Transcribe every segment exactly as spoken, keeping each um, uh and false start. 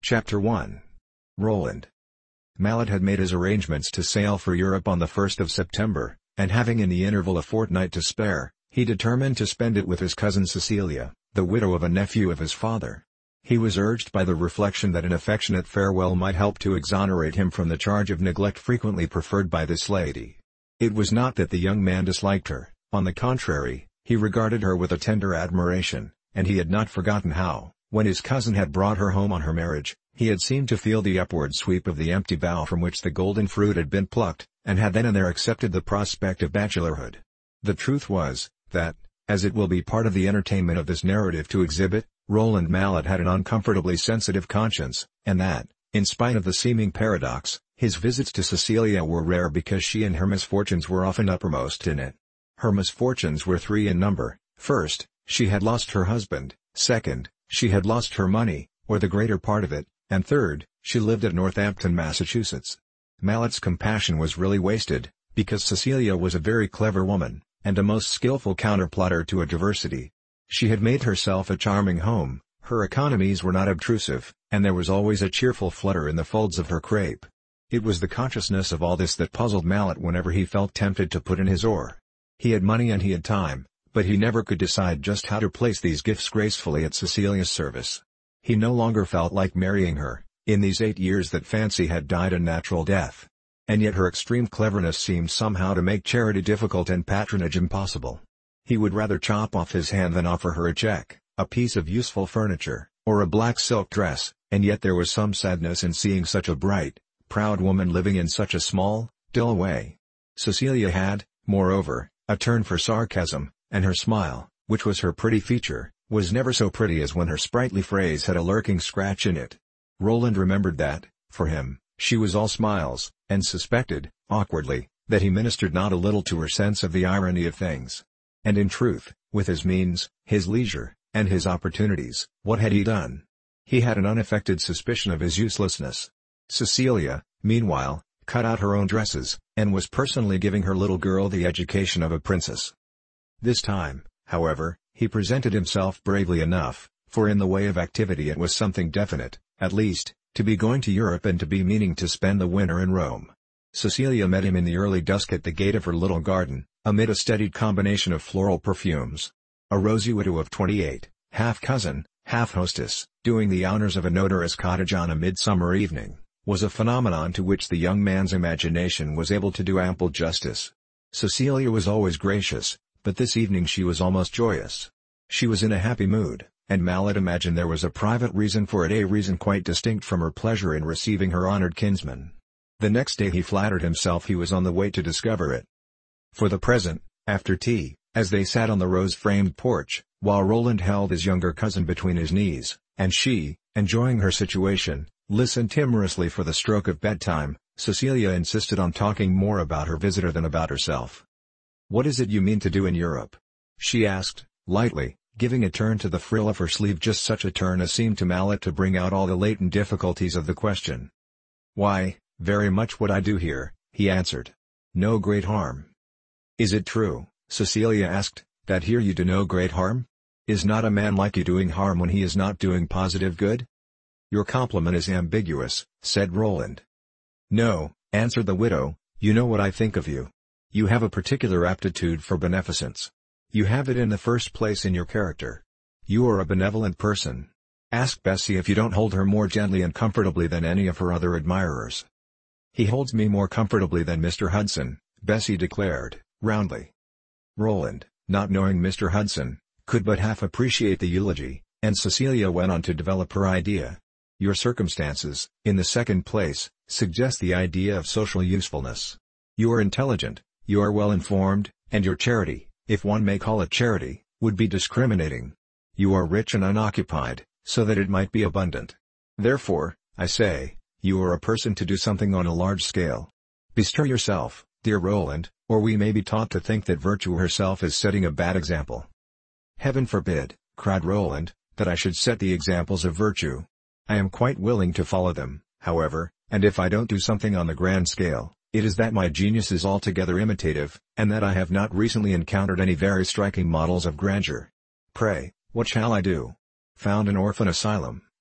Chapter one. Roland. Mallet had made his arrangements to sail for Europe on the first of September, and having in the interval a fortnight to spare, he determined to spend it with his cousin Cecilia, the widow of a nephew of his father. He was urged by the reflection that an affectionate farewell might help to exonerate him from the charge of neglect frequently preferred by this lady. It was not that the young man disliked her, on the contrary, he regarded her with a tender admiration, and he had not forgotten how, when his cousin had brought her home on her marriage, he had seemed to feel the upward sweep of the empty bough from which the golden fruit had been plucked, and had then and there accepted the prospect of bachelorhood. The truth was, that, as it will be part of the entertainment of this narrative to exhibit, Roland Mallet had an uncomfortably sensitive conscience, and that, in spite of the seeming paradox, his visits to Cecilia were rare because she and her misfortunes were often uppermost in it. Her misfortunes were three in number. First, she had lost her husband; second, she had lost her money, or the greater part of it; and third, she lived at Northampton, Massachusetts. Mallet's compassion was really wasted, because Cecilia was a very clever woman, and a most skillful counterplotter to a diversity. She had made herself a charming home, her economies were not obtrusive, and there was always a cheerful flutter in the folds of her crape. It was the consciousness of all this that puzzled Mallet whenever he felt tempted to put in his oar. He had money and he had time, but he never could decide just how to place these gifts gracefully at Cecilia's service. He no longer felt like marrying her, in these eight years that fancy had died a natural death. And yet her extreme cleverness seemed somehow to make charity difficult and patronage impossible. He would rather chop off his hand than offer her a check, a piece of useful furniture, or a black silk dress, and yet there was some sadness in seeing such a bright, proud woman living in such a small, dull way. Cecilia had, moreover, a turn for sarcasm, and her smile, which was her pretty feature, was never so pretty as when her sprightly phrase had a lurking scratch in it. Roland remembered that, for him, she was all smiles, and suspected, awkwardly, that he ministered not a little to her sense of the irony of things. And in truth, with his means, his leisure, and his opportunities, what had he done? He had an unaffected suspicion of his uselessness. Cecilia, meanwhile, cut out her own dresses, and was personally giving her little girl the education of a princess. This time, however, he presented himself bravely enough, for in the way of activity it was something definite, at least, to be going to Europe and to be meaning to spend the winter in Rome. Cecilia met him in the early dusk at the gate of her little garden, amid a studied combination of floral perfumes. A rosy widow of twenty-eight, half cousin, half hostess, doing the honors of an odorous cottage on a midsummer evening, was a phenomenon to which the young man's imagination was able to do ample justice. Cecilia was always gracious, but this evening she was almost joyous. She was in a happy mood, and Mallet imagined there was a private reason for it, a reason quite distinct from her pleasure in receiving her honored kinsman. The next day he flattered himself he was on the way to discover it. For the present, after tea, as they sat on the rose-framed porch, while Roland held his younger cousin between his knees, and she, enjoying her situation, listened timorously for the stroke of bedtime, Cecilia insisted on talking more about her visitor than about herself. "What is it you mean to do in Europe?" she asked, lightly, giving a turn to the frill of her sleeve, just such a turn as seemed to Mallet to bring out all the latent difficulties of the question. "Why, very much what I do here," he answered. "No great harm." "Is it true," Cecilia asked, "that here you do no great harm? Is not a man like you doing harm when he is not doing positive good?" "Your compliment is ambiguous," said Roland. "No," answered the widow, "you know what I think of you. You have a particular aptitude for beneficence. You have it in the first place in your character. You are a benevolent person. Ask Bessie if you don't hold her more gently and comfortably than any of her other admirers." "He holds me more comfortably than Mister Hudson," Bessie declared, roundly. Roland, not knowing Mister Hudson, could but half appreciate the eulogy, and Cecilia went on to develop her idea. "Your circumstances, in the second place, suggest the idea of social usefulness. You are intelligent, you are well informed, and your charity, if one may call it charity, would be discriminating. You are rich and unoccupied, so that it might be abundant. Therefore, I say, you are a person to do something on a large scale. Bestir yourself, dear Roland, or we may be taught to think that virtue herself is setting a bad example." "Heaven forbid," cried Roland, "that I should set the examples of virtue. I am quite willing to follow them, however, and if I don't do something on the grand scale, it is that my genius is altogether imitative, and that I have not recently encountered any very striking models of grandeur. Pray, what shall I do?" "Found an orphan asylum,"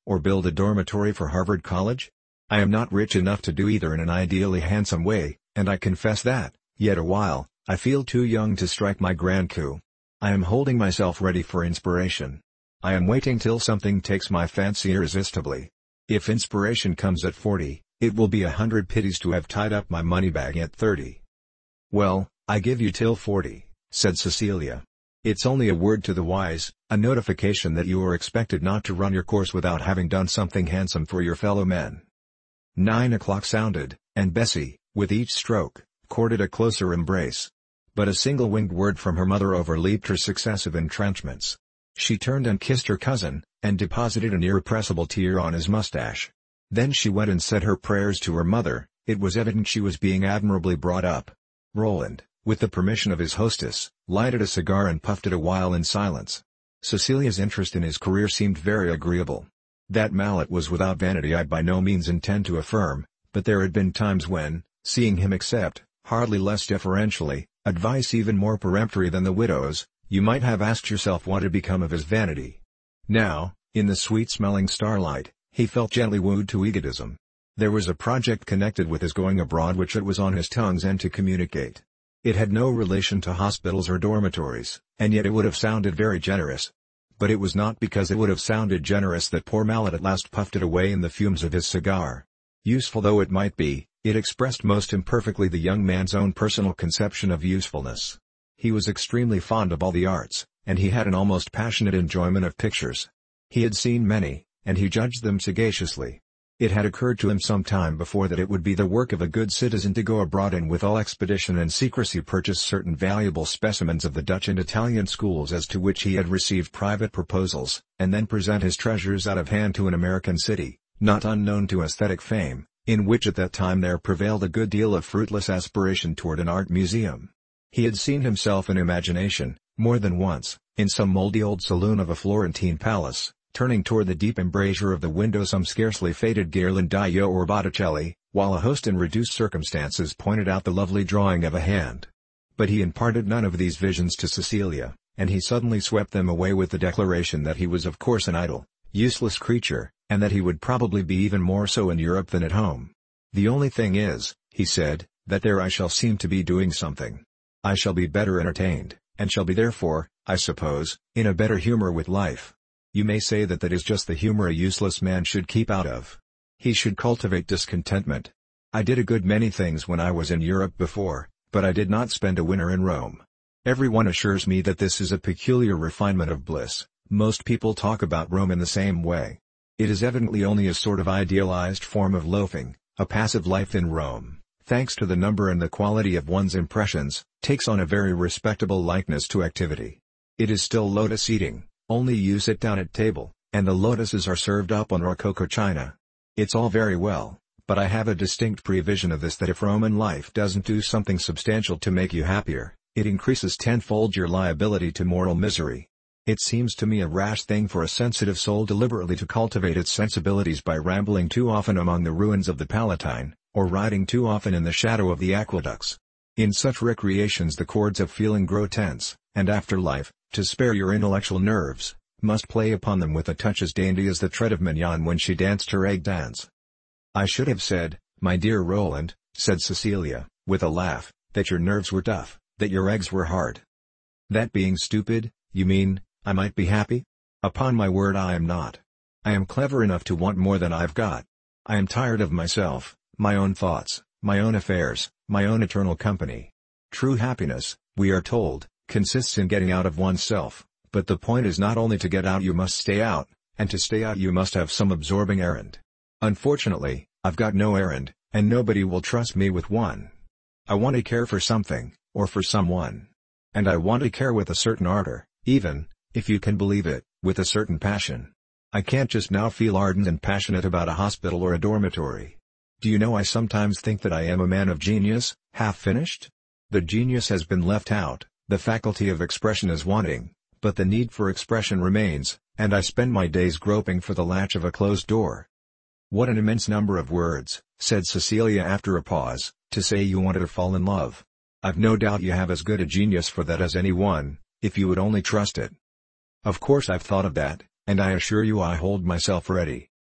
or build a dormitory for Harvard College? I am not rich enough to do either in an ideally handsome way, and I confess that, yet a while, I feel too young to strike my grand coup. I am holding myself ready for inspiration. I am waiting till something takes my fancy irresistibly. If inspiration comes at forty, it will be a hundred pities to have tied up my money bag at thirty. Well, I give you till forty, said Cecilia. It's only a word to the wise, a notification that you are expected not to run your course without having done something handsome for your fellow men. Nine o'clock sounded, and Bessie, with each stroke, courted a closer embrace. But a single winged word from her mother overleaped her successive entrenchments. She turned and kissed her cousin, and deposited an irrepressible tear on his mustache. Then she went and said her prayers to her mother. It was evident she was being admirably brought up. Roland, with the permission of his hostess, lighted a cigar and puffed it a while in silence. Cecilia's interest in his career seemed very agreeable. That Mallet was without vanity I by no means intend to affirm, but there had been times when, seeing him accept, hardly less deferentially, advice even more peremptory than the widow's, you might have asked yourself what had become of his vanity. Now, in the sweet-smelling starlight, he felt gently wooed to egotism. There was a project connected with his going abroad which it was on his tongue's end to communicate. It had no relation to hospitals or dormitories, and yet it would have sounded very generous. But it was not because it would have sounded generous that poor Mallet at last puffed it away in the fumes of his cigar. Useful though it might be, it expressed most imperfectly the young man's own personal conception of usefulness. He was extremely fond of all the arts, and he had an almost passionate enjoyment of pictures. He had seen many, and he judged them sagaciously. It had occurred to him some time before that it would be the work of a good citizen to go abroad and with all expedition and secrecy purchase certain valuable specimens of the Dutch and Italian schools as to which he had received private proposals, and then present his treasures out of hand to an American city, not unknown to aesthetic fame, in which at that time there prevailed a good deal of fruitless aspiration toward an art museum. He had seen himself in imagination, more than once, in some mouldy old saloon of a Florentine palace, turning toward the deep embrasure of the window some scarcely faded Ghirlandaio or Botticelli, while a host in reduced circumstances pointed out the lovely drawing of a hand. But he imparted none of these visions to Cecilia, and he suddenly swept them away with the declaration that he was of course an idle, useless creature, and that he would probably be even more so in Europe than at home. The only thing is, he said, that there I shall seem to be doing something. I shall be better entertained, and shall be therefore, I suppose, in a better humor with life. You may say that that is just the humor a useless man should keep out of. He should cultivate discontentment. I did a good many things when I was in Europe before, but I did not spend a winter in Rome. Everyone assures me that this is a peculiar refinement of bliss. Most people talk about Rome in the same way. It is evidently only a sort of idealized form of loafing. A passive life in Rome, thanks to the number and the quality of one's impressions, takes on a very respectable likeness to activity. It is still lotus eating. Only you sit down at table, and the lotuses are served up on rococo china. It's all very well, but I have a distinct prevision of this that if Roman life doesn't do something substantial to make you happier, it increases tenfold your liability to moral misery. It seems to me a rash thing for a sensitive soul deliberately to cultivate its sensibilities by rambling too often among the ruins of the Palatine, or riding too often in the shadow of the aqueducts. In such recreations the chords of feeling grow tense, and after life, to spare your intellectual nerves, must play upon them with a touch as dainty as the tread of Mignon when she danced her egg dance. I should have said, my dear Roland, said Cecilia, with a laugh, that your nerves were tough, that your eggs were hard. That being stupid, you mean, I might be happy? Upon my word I am not. I am clever enough to want more than I've got. I am tired of myself, my own thoughts, my own affairs, my own eternal company. True happiness, we are told, consists in getting out of oneself, but the point is not only to get out, you must stay out, and to stay out you must have some absorbing errand. Unfortunately, I've got no errand, and nobody will trust me with one. I want to care for something, or for someone. And I want to care with a certain ardor, even, if you can believe it, with a certain passion. I can't just now feel ardent and passionate about a hospital or a dormitory. Do you know I sometimes think that I am a man of genius, half finished? The genius has been left out, the faculty of expression is wanting, but the need for expression remains, and I spend my days groping for the latch of a closed door. What an immense number of words, said Cecilia after a pause, to say you wanted to fall in love. I've no doubt you have as good a genius for that as any one, if you would only trust it. Of course I've thought of that, and I assure you I hold myself ready.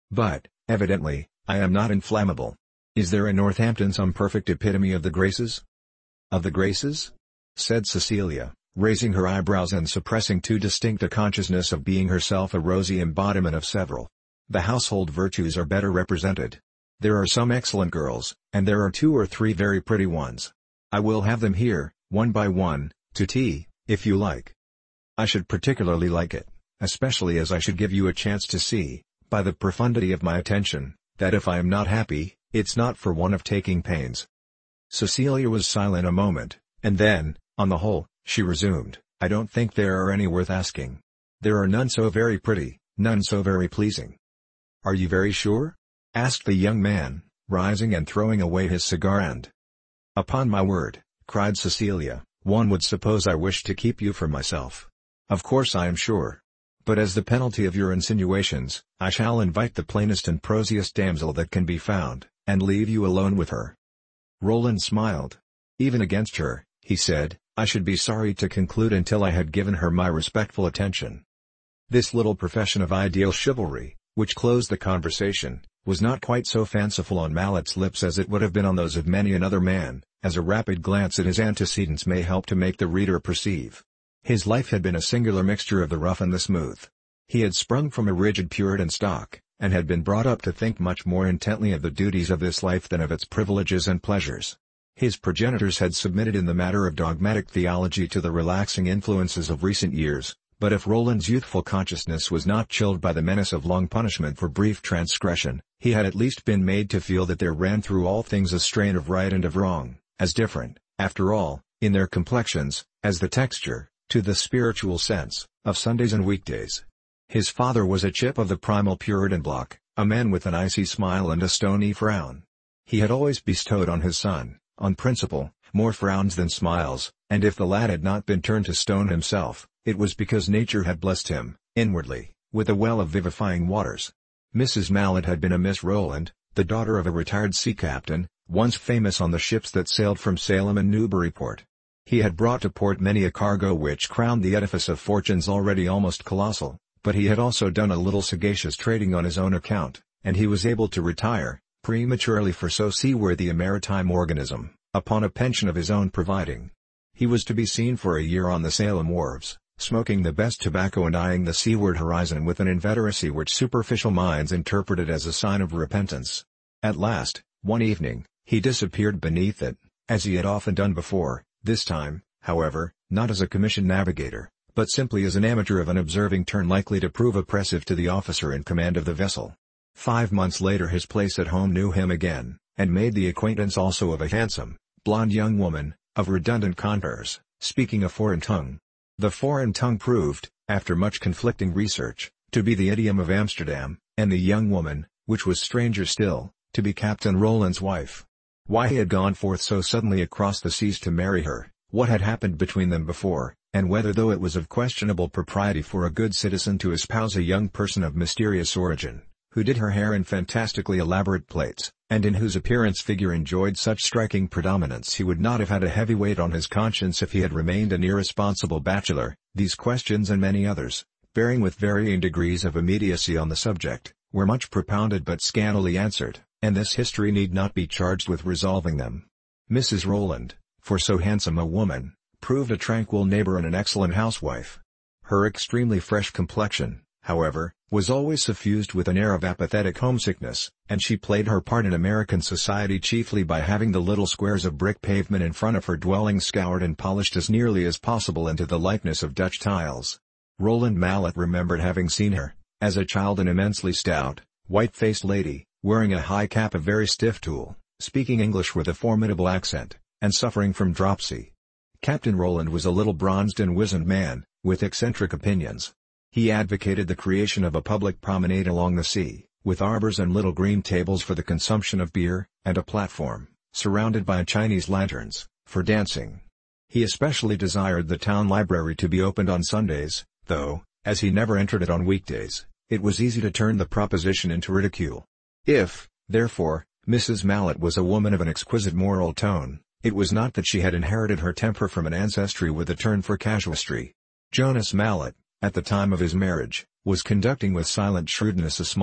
But, evidently, I am not inflammable. Is there in Northampton some perfect epitome of the graces?" "Of the graces?" said Cecilia, raising her eyebrows and suppressing too distinct a consciousness of being herself a rosy embodiment of several. "The household virtues are better represented. There are some excellent girls, and there are two or three very pretty ones. I will have them here, one by one, to tea, if you like." "I should particularly like it, especially as I should give you a chance to see, by the profundity of my attention, that if I am not happy, it's not for want of taking pains." Cecilia was silent a moment, and then, on the whole, she resumed, "I don't think there are any worth asking. There are none so very pretty, none so very pleasing." "Are you very sure?" asked the young man, rising and throwing away his cigar end. "Upon my word," cried Cecilia, "one would suppose I wished to keep you for myself. Of course I am sure. But as the penalty of your insinuations, I shall invite the plainest and prosiest damsel that can be found, and leave you alone with her." Roland smiled. "Even against her," he said, "I should be sorry to conclude until I had given her my respectful attention." This little profession of ideal chivalry, which closed the conversation, was not quite so fanciful on Mallet's lips as it would have been on those of many another man, as a rapid glance at his antecedents may help to make the reader perceive. His life had been a singular mixture of the rough and the smooth. He had sprung from a rigid Puritan stock, and had been brought up to think much more intently of the duties of this life than of its privileges and pleasures. His progenitors had submitted in the matter of dogmatic theology to the relaxing influences of recent years, but if Roland's youthful consciousness was not chilled by the menace of long punishment for brief transgression, he had at least been made to feel that there ran through all things a strain of right and of wrong, as different, after all, in their complexions, as the texture, to the spiritual sense, of Sundays and weekdays. His father was a chip of the primal Puritan block, a man with an icy smile and a stony frown. He had always bestowed on his son, on principle, more frowns than smiles, and if the lad had not been turned to stone himself, it was because nature had blessed him, inwardly, with a well of vivifying waters. Missus Mallet had been a Miss Roland, the daughter of a retired sea captain, once famous on the ships that sailed from Salem and Newburyport. He had brought to port many a cargo which crowned the edifice of fortunes already almost colossal, but he had also done a little sagacious trading on his own account, and he was able to retire, prematurely for so seaworthy a maritime organism, upon a pension of his own providing. He was to be seen for a year on the Salem wharves, smoking the best tobacco and eyeing the seaward horizon with an inveteracy which superficial minds interpreted as a sign of repentance. At last, one evening, he disappeared beneath it, as he had often done before, this time, however, not as a commissioned navigator, but simply as an amateur of an observing turn likely to prove oppressive to the officer in command of the vessel. Five months later his place at home knew him again, and made the acquaintance also of a handsome, blonde young woman, of redundant contours, speaking a foreign tongue. The foreign tongue proved, after much conflicting research, to be the idiom of Amsterdam, and the young woman, which was stranger still, to be Captain Roland's wife. Why he had gone forth so suddenly across the seas to marry her, what had happened between them before, and whether though it was of questionable propriety for a good citizen to espouse a young person of mysterious origin, who did her hair in fantastically elaborate plaits, and in whose appearance figure enjoyed such striking predominance he would not have had a heavy weight on his conscience if he had remained an irresponsible bachelor, these questions and many others, bearing with varying degrees of immediacy on the subject, were much propounded but scantily answered, and this history need not be charged with resolving them. Missus Roland, for so handsome a woman, proved a tranquil neighbor and an excellent housewife. Her extremely fresh complexion, however, was always suffused with an air of apathetic homesickness, and she played her part in American society chiefly by having the little squares of brick pavement in front of her dwelling scoured and polished as nearly as possible into the likeness of Dutch tiles. Roland Mallet remembered having seen her, as a child, an immensely stout, white-faced lady, wearing a high cap of very stiff tulle, speaking English with a formidable accent, and suffering from dropsy. Captain Roland was a little bronzed and wizened man, with eccentric opinions. He advocated the creation of a public promenade along the sea, with arbors and little green tables for the consumption of beer, and a platform, surrounded by Chinese lanterns, for dancing. He especially desired the town library to be opened on Sundays, though, as he never entered it on weekdays, it was easy to turn the proposition into ridicule. If, therefore, Missus Mallet was a woman of an exquisite moral tone, it was not that she had inherited her temper from an ancestry with a turn for casuistry. Jonas Mallet, at the time of his marriage, was conducting with silent shrewdness a small,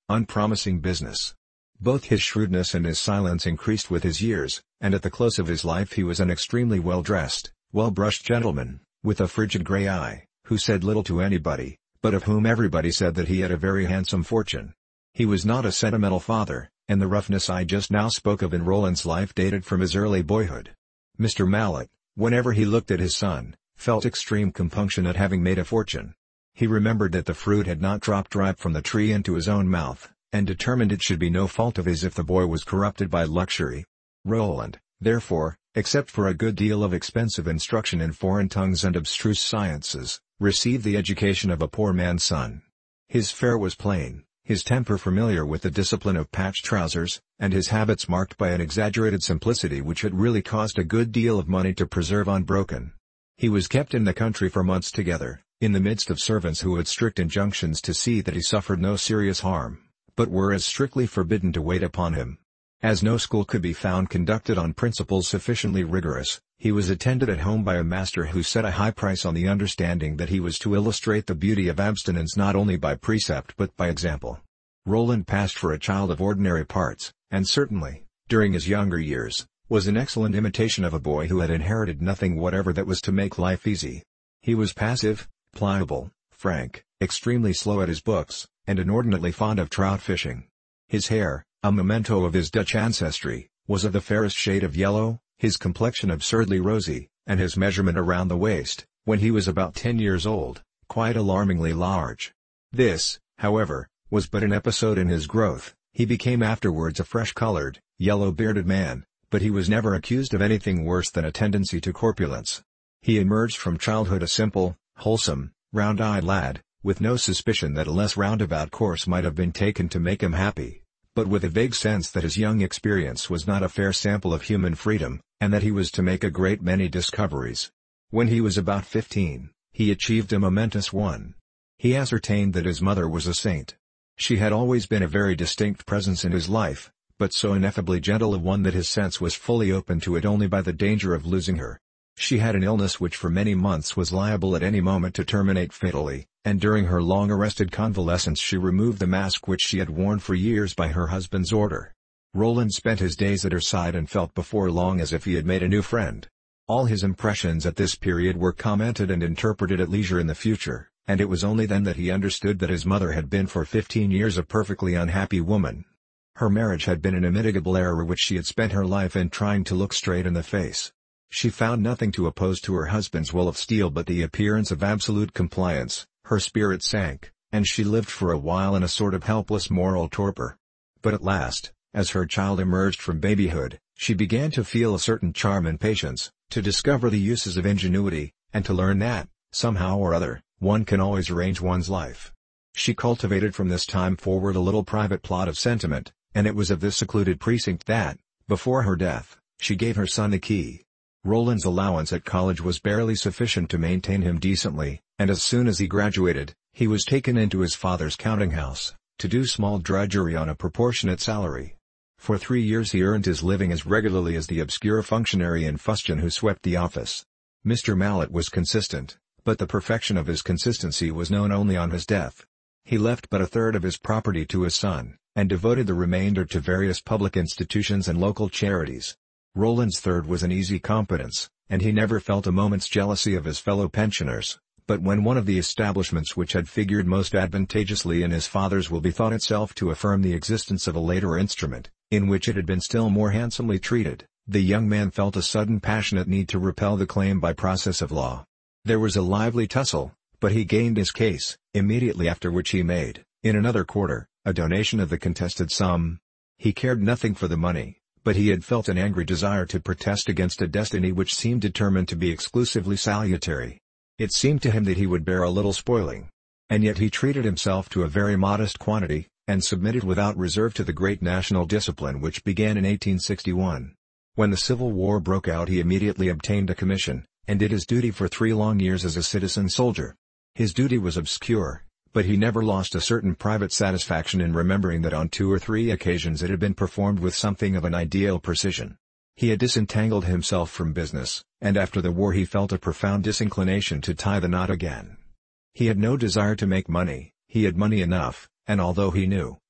unpromising business. Both his shrewdness and his silence increased with his years, and at the close of his life he was an extremely well-dressed, well-brushed gentleman, with a frigid grey eye, who said little to anybody, but of whom everybody said that he had a very handsome fortune. He was not a sentimental father, and the roughness I just now spoke of in Roland's life dated from his early boyhood. Mister Mallet, whenever he looked at his son, felt extreme compunction at having made a fortune. He remembered that the fruit had not dropped ripe from the tree into his own mouth, and determined it should be no fault of his if the boy was corrupted by luxury. Roland, therefore, except for a good deal of expensive instruction in foreign tongues and abstruse sciences, received the education of a poor man's son. His fare was plain, his temper familiar with the discipline of patched trousers, and his habits marked by an exaggerated simplicity which had really cost a good deal of money to preserve unbroken. He was kept in the country for months together, in the midst of servants who had strict injunctions to see that he suffered no serious harm, but were as strictly forbidden to wait upon him. As no school could be found conducted on principles sufficiently rigorous, he was attended at home by a master who set a high price on the understanding that he was to illustrate the beauty of abstinence not only by precept but by example. Roland passed for a child of ordinary parts, and certainly, during his younger years, was an excellent imitation of a boy who had inherited nothing whatever that was to make life easy. He was passive, pliable, frank, extremely slow at his books, and inordinately fond of trout fishing. His hair, a memento of his Dutch ancestry, was of the fairest shade of yellow, his complexion absurdly rosy, and his measurement around the waist, when he was about ten years old, quite alarmingly large. This, however, was but an episode in his growth. He became afterwards a fresh-colored, yellow-bearded man, but he was never accused of anything worse than a tendency to corpulence. He emerged from childhood a simple, wholesome, round-eyed lad, with no suspicion that a less roundabout course might have been taken to make him happy, but with a vague sense that his young experience was not a fair sample of human freedom, and that he was to make a great many discoveries. When he was about fifteen, he achieved a momentous one. He ascertained that his mother was a saint. She had always been a very distinct presence in his life, but so ineffably gentle a one that his sense was fully open to it only by the danger of losing her. She had an illness which for many months was liable at any moment to terminate fatally, and during her long arrested convalescence she removed the mask which she had worn for years by her husband's order. Roland spent his days at her side and felt before long as if he had made a new friend. All his impressions at this period were commented and interpreted at leisure in the future, and it was only then that he understood that his mother had been for fifteen years a perfectly unhappy woman. Her marriage had been an immitigable error which she had spent her life in trying to look straight in the face. She found nothing to oppose to her husband's will of steel but the appearance of absolute compliance. Her spirit sank, and she lived for a while in a sort of helpless moral torpor. But at last, as her child emerged from babyhood, she began to feel a certain charm and patience, to discover the uses of ingenuity, and to learn that, somehow or other, one can always arrange one's life. She cultivated from this time forward a little private plot of sentiment, and it was of this secluded precinct that, before her death, she gave her son the key. Roland's allowance at college was barely sufficient to maintain him decently, and as soon as he graduated, he was taken into his father's counting-house, to do small drudgery on a proportionate salary. For three years he earned his living as regularly as the obscure functionary in fustian who swept the office. Mister Mallet was consistent, but the perfection of his consistency was known only on his death. He left but a third of his property to his son, and devoted the remainder to various public institutions and local charities. Roland's third was an easy competence, and he never felt a moment's jealousy of his fellow pensioners, but when one of the establishments which had figured most advantageously in his father's will bethought itself to affirm the existence of a later instrument, in which it had been still more handsomely treated, the young man felt a sudden passionate need to repel the claim by process of law. There was a lively tussle, but he gained his case, immediately after which he made, in another quarter, a donation of the contested sum. He cared nothing for the money, but he had felt an angry desire to protest against a destiny which seemed determined to be exclusively salutary. It seemed to him that he would bear a little spoiling. And yet he treated himself to a very modest quantity, and submitted without reserve to the great national discipline which began in eighteen sixty-one. When the Civil War broke out he immediately obtained a commission, and did his duty for three long years as a citizen soldier. His duty was obscure, but he never lost a certain private satisfaction in remembering that on two or three occasions it had been performed with something of an ideal precision. He had disentangled himself from business, and after the war he felt a profound disinclination to tie the knot again. He had no desire to make money, he had money enough, and although he knew,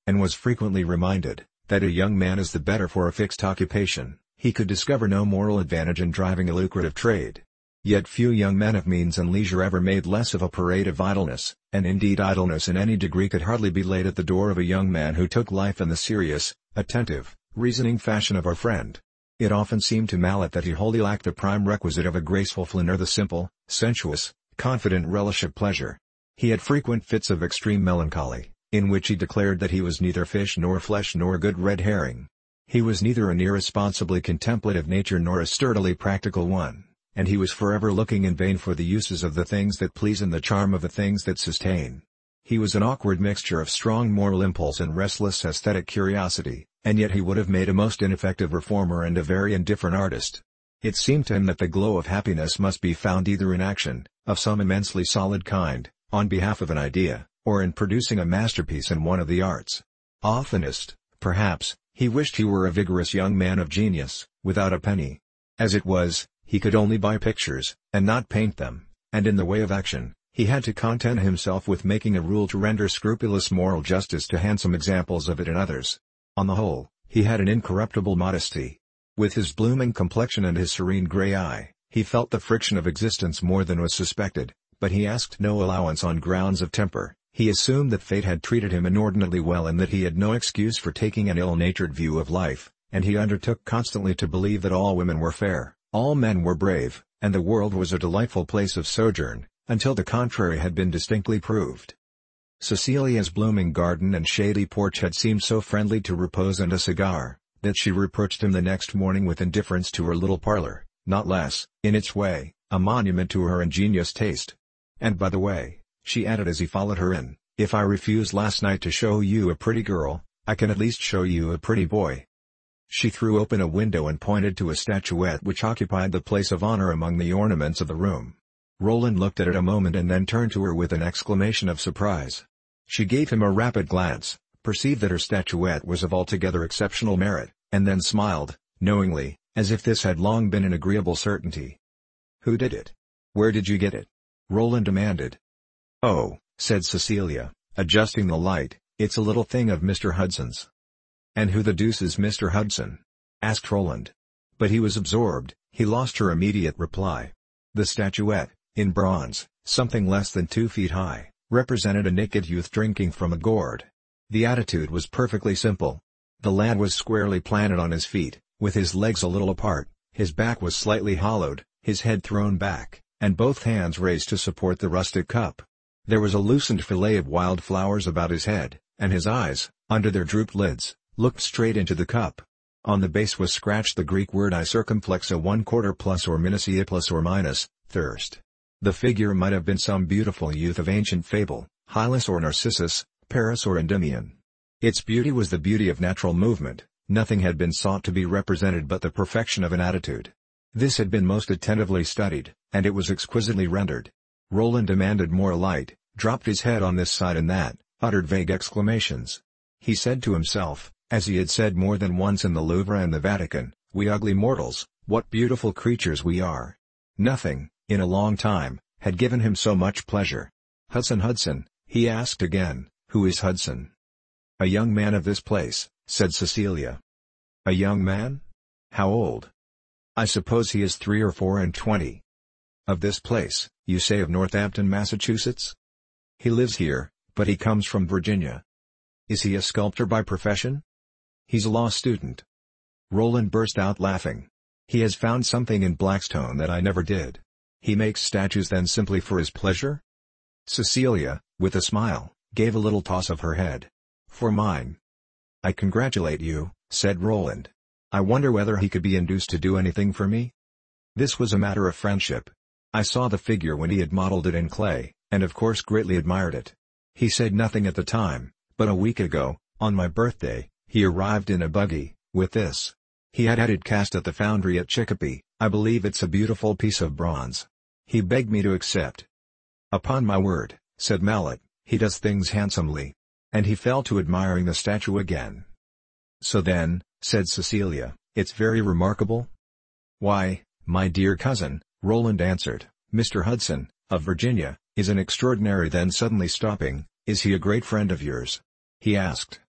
and was frequently reminded that a young man is the better for a fixed occupation. He could discover no moral advantage in driving a lucrative trade. Yet few young men of means and leisure ever made less of a parade of idleness, and indeed idleness in any degree could hardly be laid at the door of a young man who took life in the serious, attentive, reasoning fashion of our friend. It often seemed to Mallet that he wholly lacked the prime requisite of a graceful Flynn or the simple, sensuous, confident relish of pleasure. He had frequent fits of extreme melancholy, in which he declared that he was neither fish nor flesh nor good red herring. He was neither an irresponsibly contemplative nature nor a sturdily practical one, and he was forever looking in vain for the uses of the things that please and the charm of the things that sustain. He was an awkward mixture of strong moral impulse and restless aesthetic curiosity, and yet he would have made a most ineffective reformer and a very indifferent artist. It seemed to him that the glow of happiness must be found either in action, of some immensely solid kind, on behalf of an idea, or in producing a masterpiece in one of the arts. Oftenest, perhaps, he wished he were a vigorous young man of genius, without a penny. As it was, he could only buy pictures, and not paint them, and in the way of action, he had to content himself with making a rule to render scrupulous moral justice to handsome examples of it in others. On the whole, he had an incorruptible modesty. With his blooming complexion and his serene grey eye, he felt the friction of existence more than was suspected, but he asked no allowance on grounds of temper. He assumed that fate had treated him inordinately well and that he had no excuse for taking an ill-natured view of life, and he undertook constantly to believe that all women were fair, all men were brave, and the world was a delightful place of sojourn, until the contrary had been distinctly proved. Cecilia's blooming garden and shady porch had seemed so friendly to repose and a cigar, that she reproached him the next morning with indifference to her little parlor, not less, in its way, a monument to her ingenious taste. And by the way, she added as he followed her in, if I refused last night to show you a pretty girl, I can at least show you a pretty boy. She threw open a window and pointed to a statuette which occupied the place of honor among the ornaments of the room. Roland looked at it a moment and then turned to her with an exclamation of surprise. She gave him a rapid glance, perceived that her statuette was of altogether exceptional merit, and then smiled, knowingly, as if this had long been an agreeable certainty. "Who did it? Where did you get it?" Roland demanded. "Oh," said Cecilia, adjusting the light, "it's a little thing of Mister Hudson's." "And who the deuce is Mister Hudson?" asked Roland. But he was absorbed, he lost her immediate reply. The statuette, in bronze, something less than two feet high, represented a naked youth drinking from a gourd. The attitude was perfectly simple. The lad was squarely planted on his feet, with his legs a little apart, his back was slightly hollowed, his head thrown back, and both hands raised to support the rustic cup. There was a loosened fillet of wild flowers about his head, and his eyes, under their drooped lids, looked straight into the cup. On the base was scratched the Greek word I circumflexa one quarter plus or minus e plus or minus, thirst. The figure might have been some beautiful youth of ancient fable, Hylas or Narcissus, Paris or Endymion. Its beauty was the beauty of natural movement, nothing had been sought to be represented but the perfection of an attitude. This had been most attentively studied, and it was exquisitely rendered. Roland demanded more light, dropped his head on this side and that, uttered vague exclamations. He said to himself, as he had said more than once in the Louvre and the Vatican, "We ugly mortals, what beautiful creatures we are." Nothing, in a long time, had given him so much pleasure. "Hudson Hudson," he asked again, "who is Hudson?" "A young man of this place," said Cecilia. "A young man? How old?" "I suppose he is three or four and twenty." "Of this place, you say of Northampton, Massachusetts?" "He lives here, but he comes from Virginia." "Is he a sculptor by profession?" "He's a law student." Roland burst out laughing. "He has found something in Blackstone that I never did. He makes statues then simply for his pleasure?" Cecilia, with a smile, gave a little toss of her head. "For mine." "I congratulate you," said Roland. "I wonder whether he could be induced to do anything for me?" This was a matter of friendship. "I saw the figure when he had modeled it in clay, and of course greatly admired it. He said nothing at the time, but a week ago, on my birthday, he arrived in a buggy, with this. He had had it cast at the foundry at Chicopee. I believe it's a beautiful piece of bronze. He begged me to accept." "Upon my word," said Mallet, "he does things handsomely." And he fell to admiring the statue again. "So then," said Cecilia, "it's very remarkable?" "Why, my dear cousin," Roland answered, "Mister Hudson, of Virginia, is an extraordinary." Then suddenly stopping, "Is he a great friend of yours?" he asked.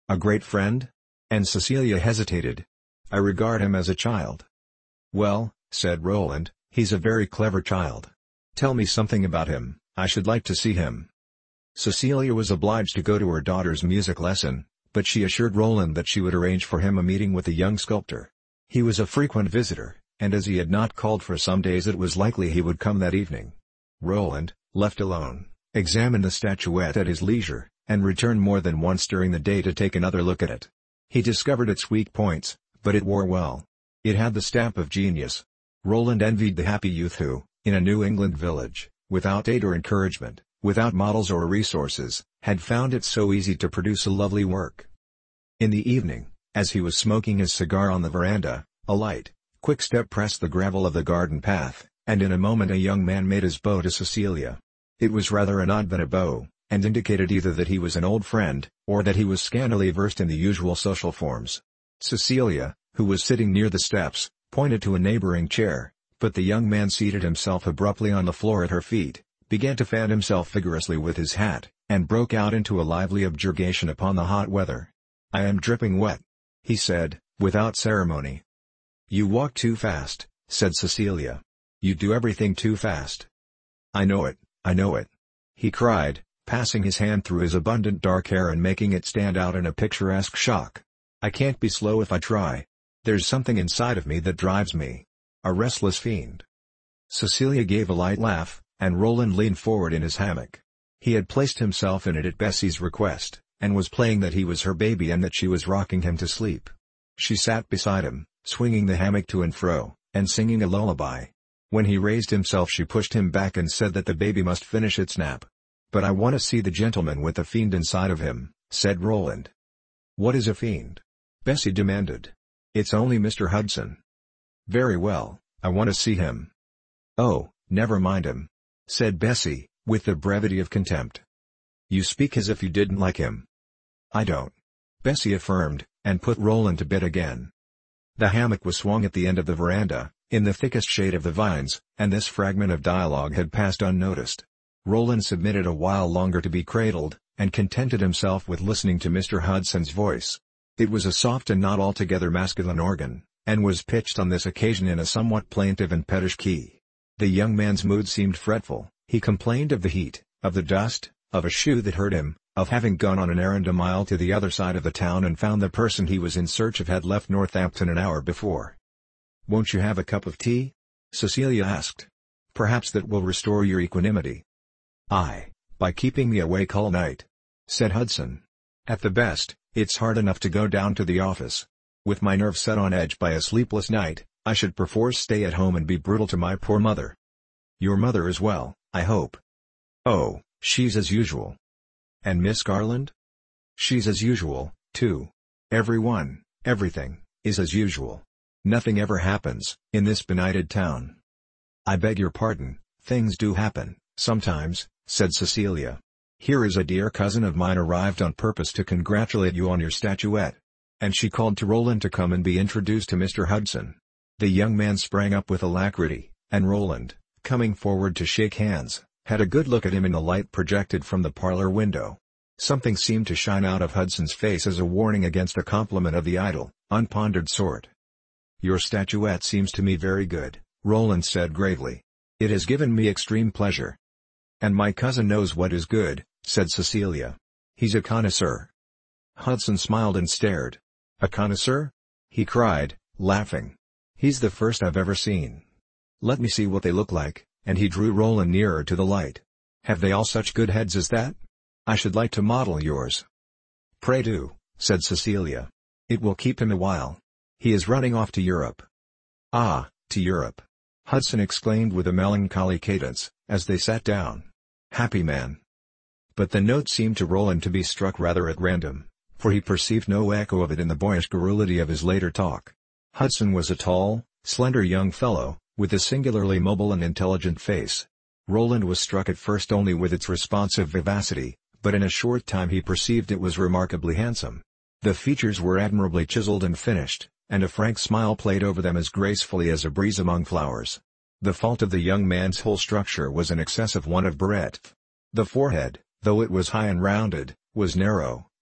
A great friend? And Cecilia hesitated. I regard him as a child. Well, said Roland, he's a very clever child. Tell me something about him, I should like to see him. Cecilia was obliged to go to her daughter's music lesson, but she assured Roland that she would arrange for him a meeting with the young sculptor. He was a frequent visitor, and as he had not called for some days it was likely he would come that evening. Roland, left alone, examined the statuette at his leisure, and returned more than once during the day to take another look at it. He discovered its weak points, but it wore well. It had the stamp of genius. Roland envied the happy youth who, in a New England village, without aid or encouragement, without models or resources, had found it so easy to produce a lovely work. In the evening, as he was smoking his cigar on the veranda, a light, quick step pressed the gravel of the garden path, and in a moment a young man made his bow to Cecilia. It was rather an odd than a bow, and indicated either that he was an old friend, or that he was scantily versed in the usual social forms. Cecilia, who was sitting near the steps, pointed to a neighboring chair, but the young man seated himself abruptly on the floor at her feet, began to fan himself vigorously with his hat, and broke out into a lively objurgation upon the hot weather. I am dripping wet, he said, without ceremony. You walk too fast, said Cecilia. You do everything too fast. I know it, I know it, he cried, passing his hand through his abundant dark hair and making it stand out in a picturesque shock. I can't be slow if I try. There's something inside of me that drives me. A restless fiend. Cecilia gave a light laugh, and Roland leaned forward in his hammock. He had placed himself in it at Bessie's request, and was playing that he was her baby and that she was rocking him to sleep. She sat beside him, swinging the hammock to and fro, and singing a lullaby. When he raised himself she pushed him back and said that the baby must finish its nap. But I want to see the gentleman with the fiend inside of him, said Roland. What is a fiend? Bessie demanded. It's only Mister Hudson. Very well, I want to see him. Oh, never mind him, said Bessie, with the brevity of contempt. You speak as if you didn't like him. I don't, Bessie affirmed, and put Roland to bed again. The hammock was swung at the end of the veranda, in the thickest shade of the vines, and this fragment of dialogue had passed unnoticed. Roland submitted a while longer to be cradled, and contented himself with listening to Mister Hudson's voice. It was a soft and not altogether masculine organ, and was pitched on this occasion in a somewhat plaintive and pettish key. The young man's mood seemed fretful. He complained of the heat, of the dust, of a shoe that hurt him, of having gone on an errand a mile to the other side of the town and found the person he was in search of had left Northampton an hour before. Won't you have a cup of tea? Cecilia asked. Perhaps that will restore your equanimity. Aye, by keeping me awake all night, said Hudson. At the best, it's hard enough to go down to the office. With my nerves set on edge by a sleepless night, I should perforce stay at home and be brutal to my poor mother. Your mother is well, I hope. Oh, she's as usual. And Miss Garland? She's as usual, too. Everyone, everything, is as usual. Nothing ever happens, in this benighted town. I beg your pardon, things do happen, sometimes, said Cecilia. Here is a dear cousin of mine arrived on purpose to congratulate you on your statuette. And she called to Roland to come and be introduced to Mister Hudson. The young man sprang up with alacrity, and Roland, coming forward to shake hands, had a good look at him in the light projected from the parlor window. Something seemed to shine out of Hudson's face as a warning against a compliment of the idle, unpondered sort. Your statuette seems to me very good, Roland said gravely. It has given me extreme pleasure. And my cousin knows what is good, said Cecilia. He's a connoisseur. Hudson smiled and stared. A connoisseur? He cried, laughing. He's the first I've ever seen. Let me see what they look like, and he drew Roland nearer to the light. Have they all such good heads as that? I should like to model yours. Pray do, said Cecilia. It will keep him a while. He is running off to Europe. Ah, to Europe! Hudson exclaimed with a melancholy cadence, as they sat down. Happy man! But the note seemed to Roland to be struck rather at random, for he perceived no echo of it in the boyish garrulity of his later talk. Hudson was a tall, slender young fellow, with a singularly mobile and intelligent face. Roland was struck at first only with its responsive vivacity, but in a short time he perceived it was remarkably handsome. The features were admirably chiseled and finished, and a frank smile played over them as gracefully as a breeze among flowers. The fault of the young man's whole structure was an excessive one of breadth. The forehead, though it was high and rounded, was narrow,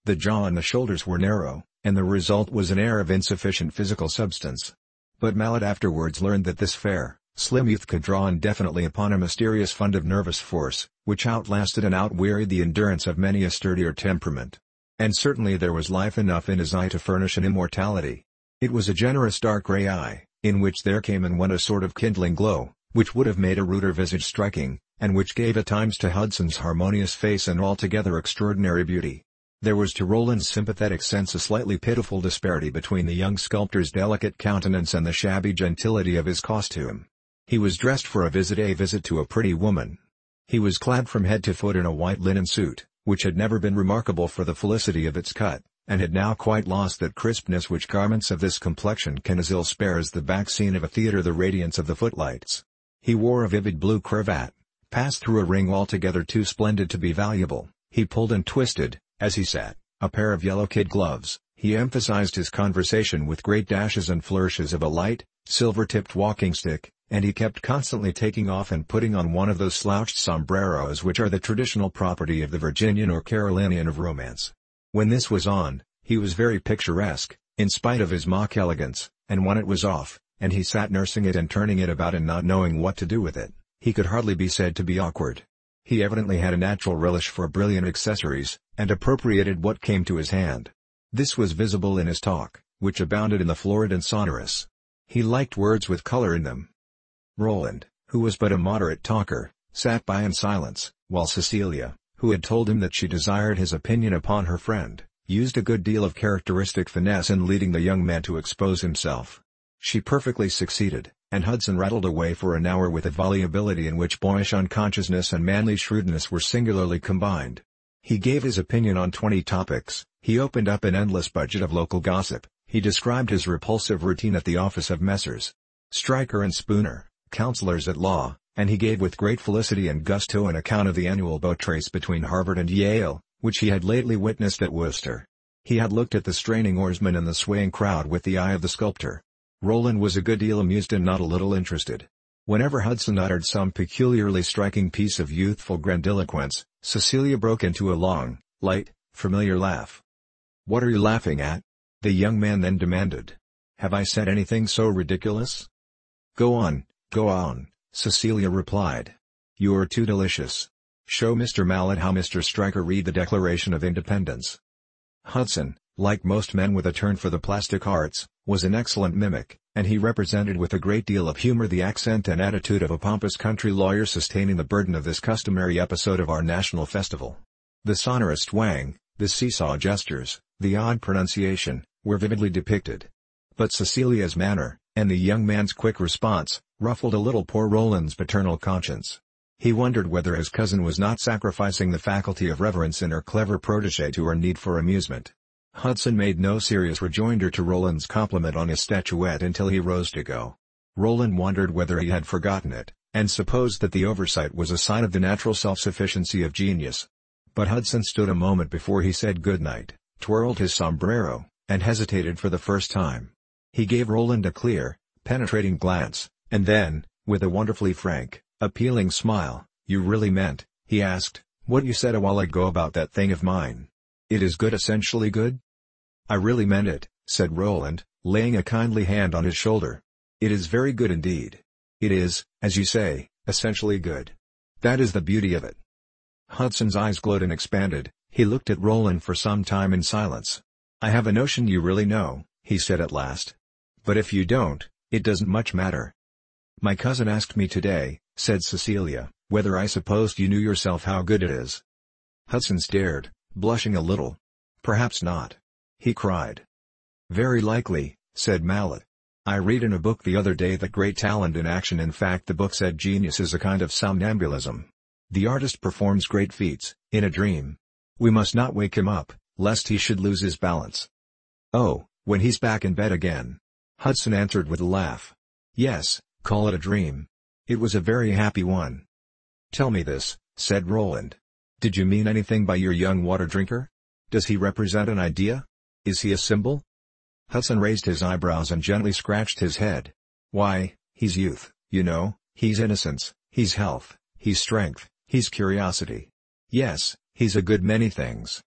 The jaw and the shoulders were narrow, and the result was an air of insufficient physical substance. But Mallet afterwards learned that this fair, slim youth could draw indefinitely upon a mysterious fund of nervous force, which outlasted and outwearied the endurance of many a sturdier temperament. And certainly there was life enough in his eye to furnish an immortality. It was a generous dark grey eye, in which there came and went a sort of kindling glow, which would have made a ruder visage striking, and which gave at times to Hudson's harmonious face an altogether extraordinary beauty. There was to Roland's sympathetic sense a slightly pitiful disparity between the young sculptor's delicate countenance and the shabby gentility of his costume. He was dressed for a visit a visit to a pretty woman. He was clad from head to foot in a white linen suit, which had never been remarkable for the felicity of its cut, and had now quite lost that crispness which garments of this complexion can as ill spare as the back scene of a theatre the radiance of the footlights. He wore a vivid blue cravat, passed through a ring altogether too splendid to be valuable. He pulled and twisted, as he sat, a pair of yellow kid gloves. He emphasized his conversation with great dashes and flourishes of a light, silver-tipped walking stick, and he kept constantly taking off and putting on one of those slouched sombreros which are the traditional property of the Virginian or Carolinian of romance. When this was on, he was very picturesque, in spite of his mock elegance, and when it was off, and he sat nursing it and turning it about and not knowing what to do with it, he could hardly be said to be awkward. He evidently had a natural relish for brilliant accessories, and appropriated what came to his hand. This was visible in his talk, which abounded in the florid and sonorous. He liked words with color in them. Roland, who was but a moderate talker, sat by in silence, while Cecilia, who had told him that she desired his opinion upon her friend, used a good deal of characteristic finesse in leading the young man to expose himself. She perfectly succeeded, and Hudson rattled away for an hour with a volubility in which boyish unconsciousness and manly shrewdness were singularly combined. He gave his opinion on twenty topics, he opened up an endless budget of local gossip, he described his repulsive routine at the office of Messrs. Stryker and Spooner, counselors at law, and he gave with great felicity and gusto an account of the annual boat race between Harvard and Yale, which he had lately witnessed at Worcester. He had looked at the straining oarsmen and the swaying crowd with the eye of the sculptor. Roland was a good deal amused and not a little interested. Whenever Hudson uttered some peculiarly striking piece of youthful grandiloquence, Cecilia broke into a long, light, familiar laugh. "What are you laughing at?" the young man then demanded. "Have I said anything so ridiculous?" "Go on, go on," Cecilia replied. "You're too delicious. Show Mister Mallet how Mister Stryker read the Declaration of Independence." Hudson, like most men with a turn for the plastic arts, was an excellent mimic, and he represented with a great deal of humor the accent and attitude of a pompous country lawyer sustaining the burden of this customary episode of our national festival. The sonorous twang, the seesaw gestures, the odd pronunciation, were vividly depicted. But Cecilia's manner, and the young man's quick response, ruffled a little poor Roland's paternal conscience. He wondered whether his cousin was not sacrificing the faculty of reverence in her clever protégé to her need for amusement. Hudson made no serious rejoinder to Roland's compliment on his statuette until he rose to go. Roland wondered whether he had forgotten it, and supposed that the oversight was a sign of the natural self-sufficiency of genius. But Hudson stood a moment before he said good night, twirled his sombrero, and hesitated for the first time. He gave Roland a clear, penetrating glance, and then, with a wonderfully frank, appealing smile, "You really meant," he asked, "what you said a while ago about that thing of mine? It is good, essentially good?" "I really meant it," said Roland, laying a kindly hand on his shoulder. "It is very good indeed. It is, as you say, essentially good. That is the beauty of it." Hudson's eyes glowed and expanded. He looked at Roland for some time in silence. "I have a notion you really know," he said at last. "But if you don't, it doesn't much matter." "My cousin asked me today," said Cecilia, "whether I supposed you knew yourself how good it is." Hudson stared, blushing a little. "Perhaps not," he cried. "Very likely," said Mallet. "I read in a book the other day that great talent in action, in fact the book said genius is a kind of somnambulism. The artist performs great feats, in a dream. We must not wake him up, lest he should lose his balance." "Oh, when he's back in bed again," Hudson answered with a laugh. "Yes, call it a dream. It was a very happy one." "Tell me this," said Roland. "Did you mean anything by your young water drinker? Does he represent an idea? Is he a symbol?" Hudson raised his eyebrows and gently scratched his head. "Why, he's youth, you know, he's innocence, he's health, he's strength, he's curiosity. Yes, he's a good many things."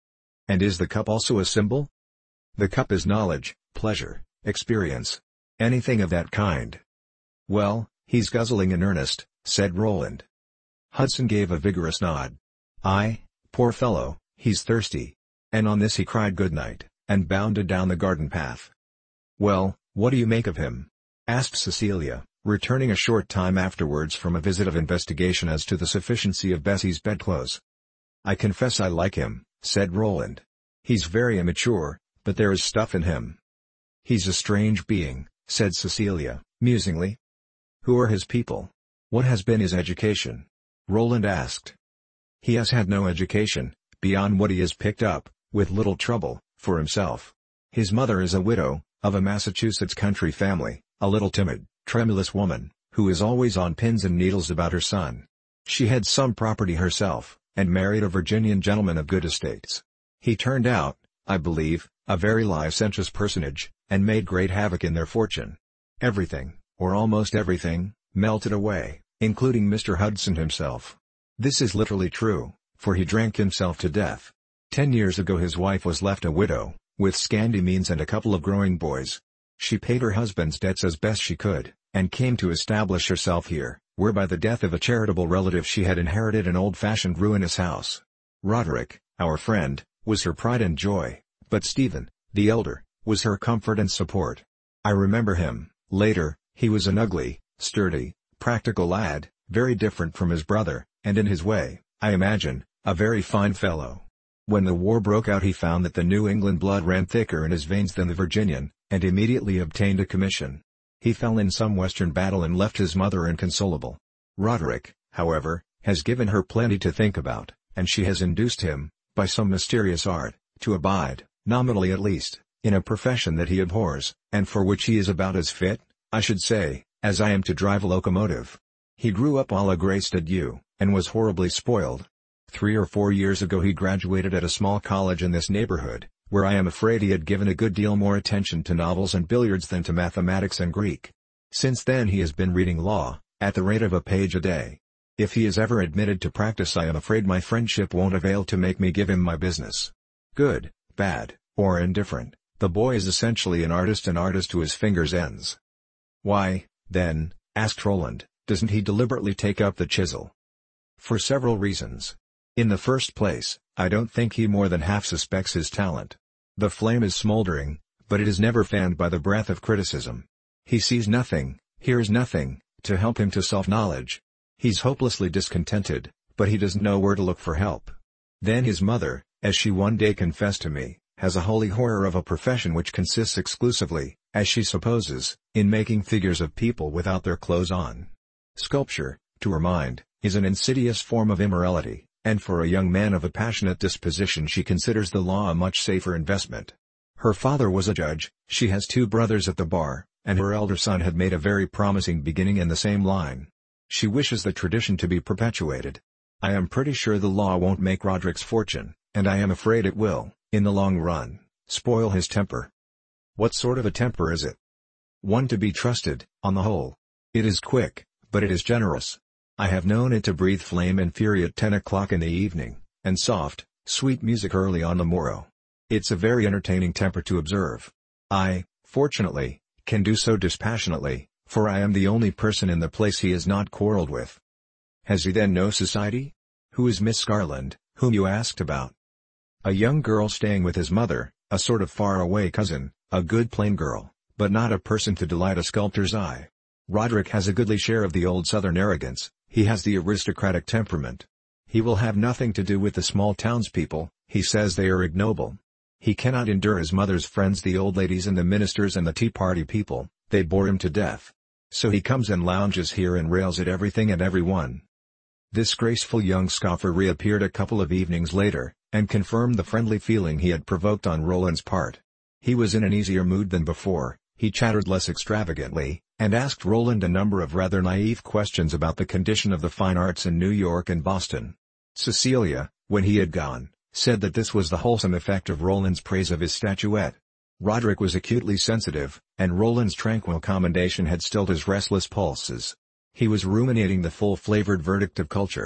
And is the cup also a symbol? The cup is knowledge, pleasure, experience. Anything of that kind. Well, he's guzzling in earnest, said Roland. Hudson gave a vigorous nod. Aye, poor fellow, he's thirsty. And on this he cried good night, and bounded down the garden path. Well, what do you make of him? Asked Cecilia, returning a short time afterwards from a visit of investigation as to the sufficiency of Bessie's bedclothes. I confess I like him, said Roland. He's very immature, but there is stuff in him. He's a strange being, said Cecilia, musingly. Who are his people? What has been his education? Roland asked. He has had no education, beyond what he has picked up, with little trouble, for himself. His mother is a widow, of a Massachusetts country family, a little timid, tremulous woman, who is always on pins and needles about her son. She had some property herself, and married a Virginian gentleman of good estates. He turned out, I believe, a very licentious personage, and made great havoc in their fortune. Everything, or almost everything, melted away, including Mister Hudson himself. This is literally true, for he drank himself to death. Ten years ago his wife was left a widow, with scanty means and a couple of growing boys. She paid her husband's debts as best she could, and came to establish herself here, where by the death of a charitable relative she had inherited an old-fashioned ruinous house. Roderick, our friend, was her pride and joy, but Stephen, the elder, was her comfort and support. I remember him. Later, he was an ugly, sturdy, practical lad, very different from his brother, and in his way, I imagine, a very fine fellow. When the war broke out he found that the New England blood ran thicker in his veins than the Virginian, and immediately obtained a commission. He fell in some western battle and left his mother inconsolable. Roderick, however, has given her plenty to think about, and she has induced him, by some mysterious art, to abide, nominally at least, in a profession that he abhors, and for which he is about as fit, I should say, as I am to drive a locomotive. He grew up a la Greystead U, and was horribly spoiled. Three or four years ago he graduated at a small college in this neighborhood, where I am afraid he had given a good deal more attention to novels and billiards than to mathematics and Greek. Since then he has been reading law, at the rate of a page a day. If he is ever admitted to practice I am afraid my friendship won't avail to make me give him my business. Good, bad, or indifferent, the boy is essentially an artist and artist to his fingers' ends. Why, then, asked Roland, doesn't he deliberately take up the chisel? For several reasons. In the first place, I don't think he more than half suspects his talent. The flame is smoldering, but it is never fanned by the breath of criticism. He sees nothing, hears nothing, to help him to self-knowledge. He's hopelessly discontented, but he doesn't know where to look for help. Then his mother, as she one day confessed to me, has a holy horror of a profession which consists exclusively, as she supposes, in making figures of people without their clothes on. Sculpture, to her mind, is an insidious form of immorality, and for a young man of a passionate disposition she considers the law a much safer investment. Her father was a judge, she has two brothers at the bar, and her elder son had made a very promising beginning in the same line. She wishes the tradition to be perpetuated. I am pretty sure the law won't make Roderick's fortune, and I am afraid it will, in the long run, spoil his temper. What sort of a temper is it? One to be trusted, on the whole. It is quick, but it is generous. I have known it to breathe flame and fury at ten o'clock in the evening, and soft, sweet music early on the morrow. It's a very entertaining temper to observe. I, fortunately, can do so dispassionately, for I am the only person in the place he has not quarrelled with. Has he then no society? Who is Miss Garland, whom you asked about? A young girl staying with his mother, a sort of far-away cousin, a good plain girl, but not a person to delight a sculptor's eye. Roderick has a goodly share of the old southern arrogance, he has the aristocratic temperament. He will have nothing to do with the small townspeople, he says they are ignoble. He cannot endure his mother's friends the old ladies and the ministers and the Tea Party people, they bore him to death. So he comes and lounges here and rails at everything and everyone. This graceful young scoffer reappeared a couple of evenings later, and confirmed the friendly feeling he had provoked on Roland's part. He was in an easier mood than before, he chattered less extravagantly, and asked Roland a number of rather naive questions about the condition of the fine arts in New York and Boston. Cecilia, when he had gone, said that this was the wholesome effect of Roland's praise of his statuette. Roderick was acutely sensitive, and Roland's tranquil commendation had stilled his restless pulses. He was ruminating the full-flavored verdict of culture.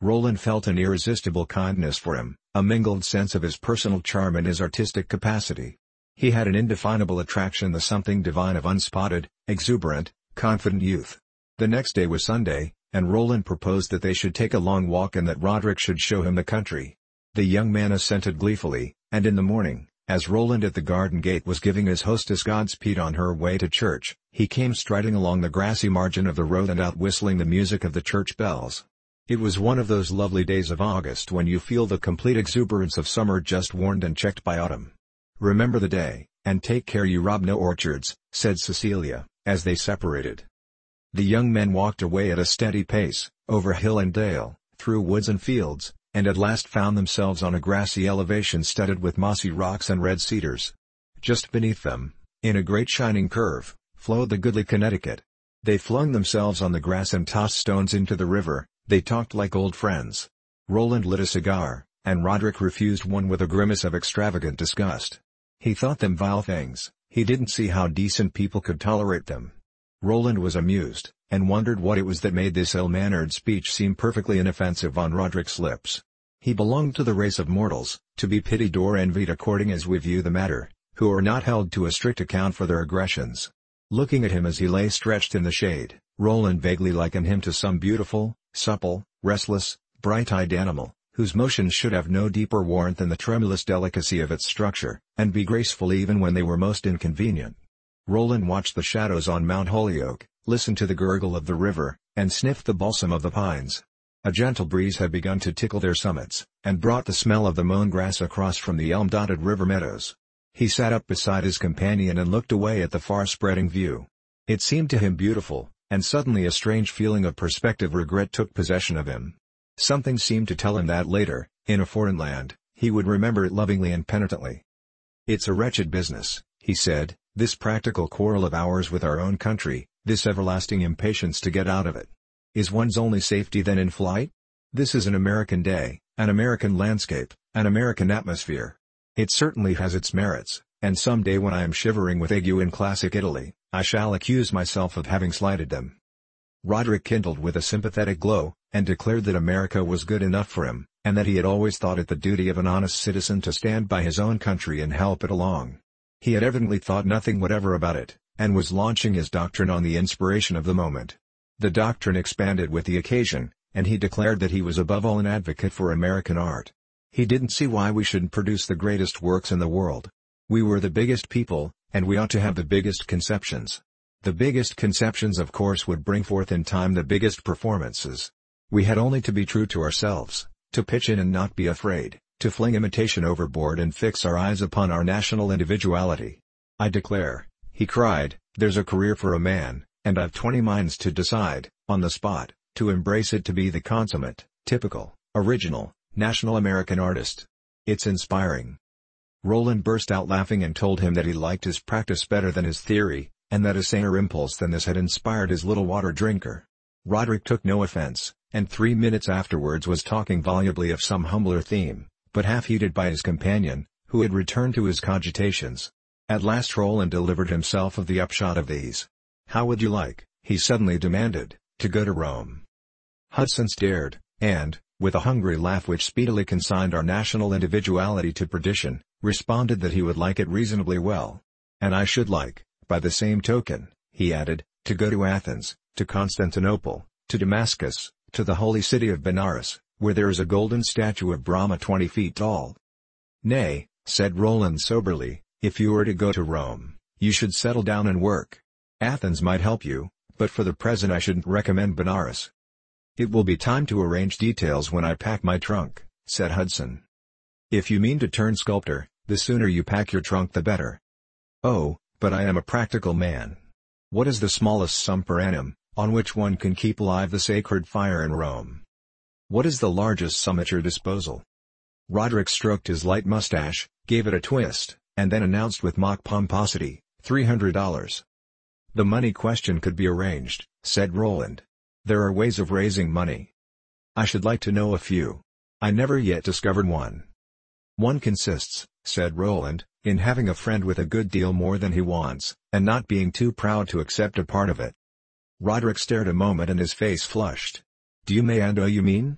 Roland felt an irresistible kindness for him, a mingled sense of his personal charm and his artistic capacity. He had an indefinable attraction, the something divine of unspotted, exuberant, confident youth. The next day was Sunday, and Roland proposed that they should take a long walk and that Roderick should show him the country. The young man assented gleefully, and in the morning, as Roland at the garden gate was giving his hostess Godspeed on her way to church, he came striding along the grassy margin of the road and out whistling the music of the church bells. It was one of those lovely days of August when you feel the complete exuberance of summer just warned and checked by autumn. "Remember the day, and take care you rob no orchards," said Cecilia, as they separated. The young men walked away at a steady pace, over hill and dale, through woods and fields, and at last found themselves on a grassy elevation studded with mossy rocks and red cedars. Just beneath them, in a great shining curve, flowed the goodly Connecticut. They flung themselves on the grass and tossed stones into the river. They talked like old friends. Roland lit a cigar, and Roderick refused one with a grimace of extravagant disgust. He thought them vile things, he didn't see how decent people could tolerate them. Roland was amused, and wondered what it was that made this ill-mannered speech seem perfectly inoffensive on Roderick's lips. He belonged to the race of mortals, to be pitied or envied according as we view the matter, who are not held to a strict account for their aggressions. Looking at him as he lay stretched in the shade, Roland vaguely likened him to some beautiful, supple, restless, bright-eyed animal, whose motions should have no deeper warmth than the tremulous delicacy of its structure, and be graceful even when they were most inconvenient. Roland watched the shadows on Mount Holyoke, listened to the gurgle of the river, and sniffed the balsam of the pines. A gentle breeze had begun to tickle their summits, and brought the smell of the mown grass across from the elm-dotted river meadows. He sat up beside his companion and looked away at the far-spreading view. It seemed to him beautiful, and suddenly a strange feeling of prospective regret took possession of him. Something seemed to tell him that later, in a foreign land, he would remember it lovingly and penitently. "It's a wretched business," he said, "this practical quarrel of ours with our own country, this everlasting impatience to get out of it. Is one's only safety then in flight? This is an American day, an American landscape, an American atmosphere. It certainly has its merits, and some day when I am shivering with ague in classic Italy, I shall accuse myself of having slighted them." Roderick kindled with a sympathetic glow, and declared that America was good enough for him, and that he had always thought it the duty of an honest citizen to stand by his own country and help it along. He had evidently thought nothing whatever about it, and was launching his doctrine on the inspiration of the moment. The doctrine expanded with the occasion, and he declared that he was above all an advocate for American art. He didn't see why we shouldn't produce the greatest works in the world. We were the biggest people, and we ought to have the biggest conceptions. The biggest conceptions of course would bring forth in time the biggest performances. We had only to be true to ourselves, to pitch in and not be afraid, to fling imitation overboard and fix our eyes upon our national individuality. "I declare," he cried, "there's a career for a man, and I've twenty minds to decide, on the spot, to embrace it to be the consummate, typical, original, national American artist. It's inspiring." Roland burst out laughing and told him that he liked his practice better than his theory, and that a saner impulse than this had inspired his little water drinker. Roderick took no offense, and three minutes afterwards was talking volubly of some humbler theme, but half heeded by his companion, who had returned to his cogitations. At last Roland delivered himself of the upshot of these. "How would you like," he suddenly demanded, "to go to Rome?" Hudson stared, and, with a hungry laugh which speedily consigned our national individuality to perdition, responded that he would like it reasonably well. "And I should like, by the same token," he added, "to go to Athens, to Constantinople, to Damascus, to the holy city of Benares, where there is a golden statue of Brahma twenty feet tall." "Nay," said Roland soberly, "if you were to go to Rome, you should settle down and work. Athens might help you, but for the present I shouldn't recommend Benares." "It will be time to arrange details when I pack my trunk," said Hudson. "If you mean to turn sculptor, the sooner you pack your trunk the better." "Oh, but I am a practical man. What is the smallest sum per annum, on which one can keep alive the sacred fire in Rome? What is the largest sum at your disposal?" Roderick stroked his light mustache, gave it a twist, and then announced with mock pomposity, three hundred dollars. "The money question could be arranged," said Roland. "There are ways of raising money. I should like to know a few. I never yet discovered one." "One consists," said Roland, "in having a friend with a good deal more than he wants, and not being too proud to accept a part of it." Roderick stared a moment and his face flushed. "Do you may and oh you mean?"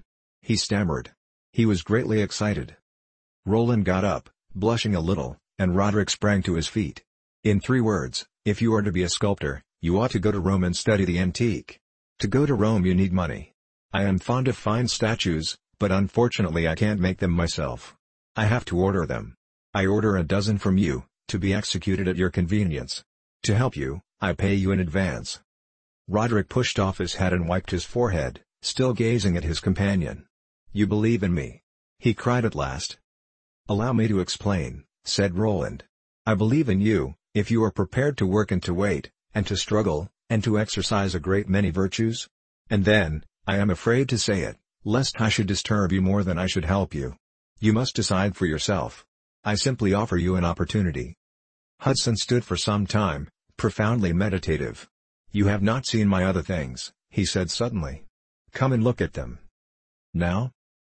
he stammered. He was greatly excited. Roland got up, blushing a little, and Roderick sprang to his feet. In three words, if you are to be a sculptor, you ought to go to Rome and study the antique. To go to Rome you need money. I am fond of fine statues, but unfortunately I can't make them myself. I have to order them. I order a dozen from you, to be executed at your convenience. To help you, I pay you in advance. Roderick pushed off his hat and wiped his forehead, still gazing at his companion. You believe in me? He cried at last. Allow me to explain, said Roland. I believe in you, if you are prepared to work and to wait, and to struggle, and to exercise a great many virtues. And then, I am afraid to say it, lest I should disturb you more than I should help you. You must decide for yourself. I simply offer you an opportunity. Hudson stood for some time, profoundly meditative. You have not seen my other things, he said suddenly. Come and look at them. Now?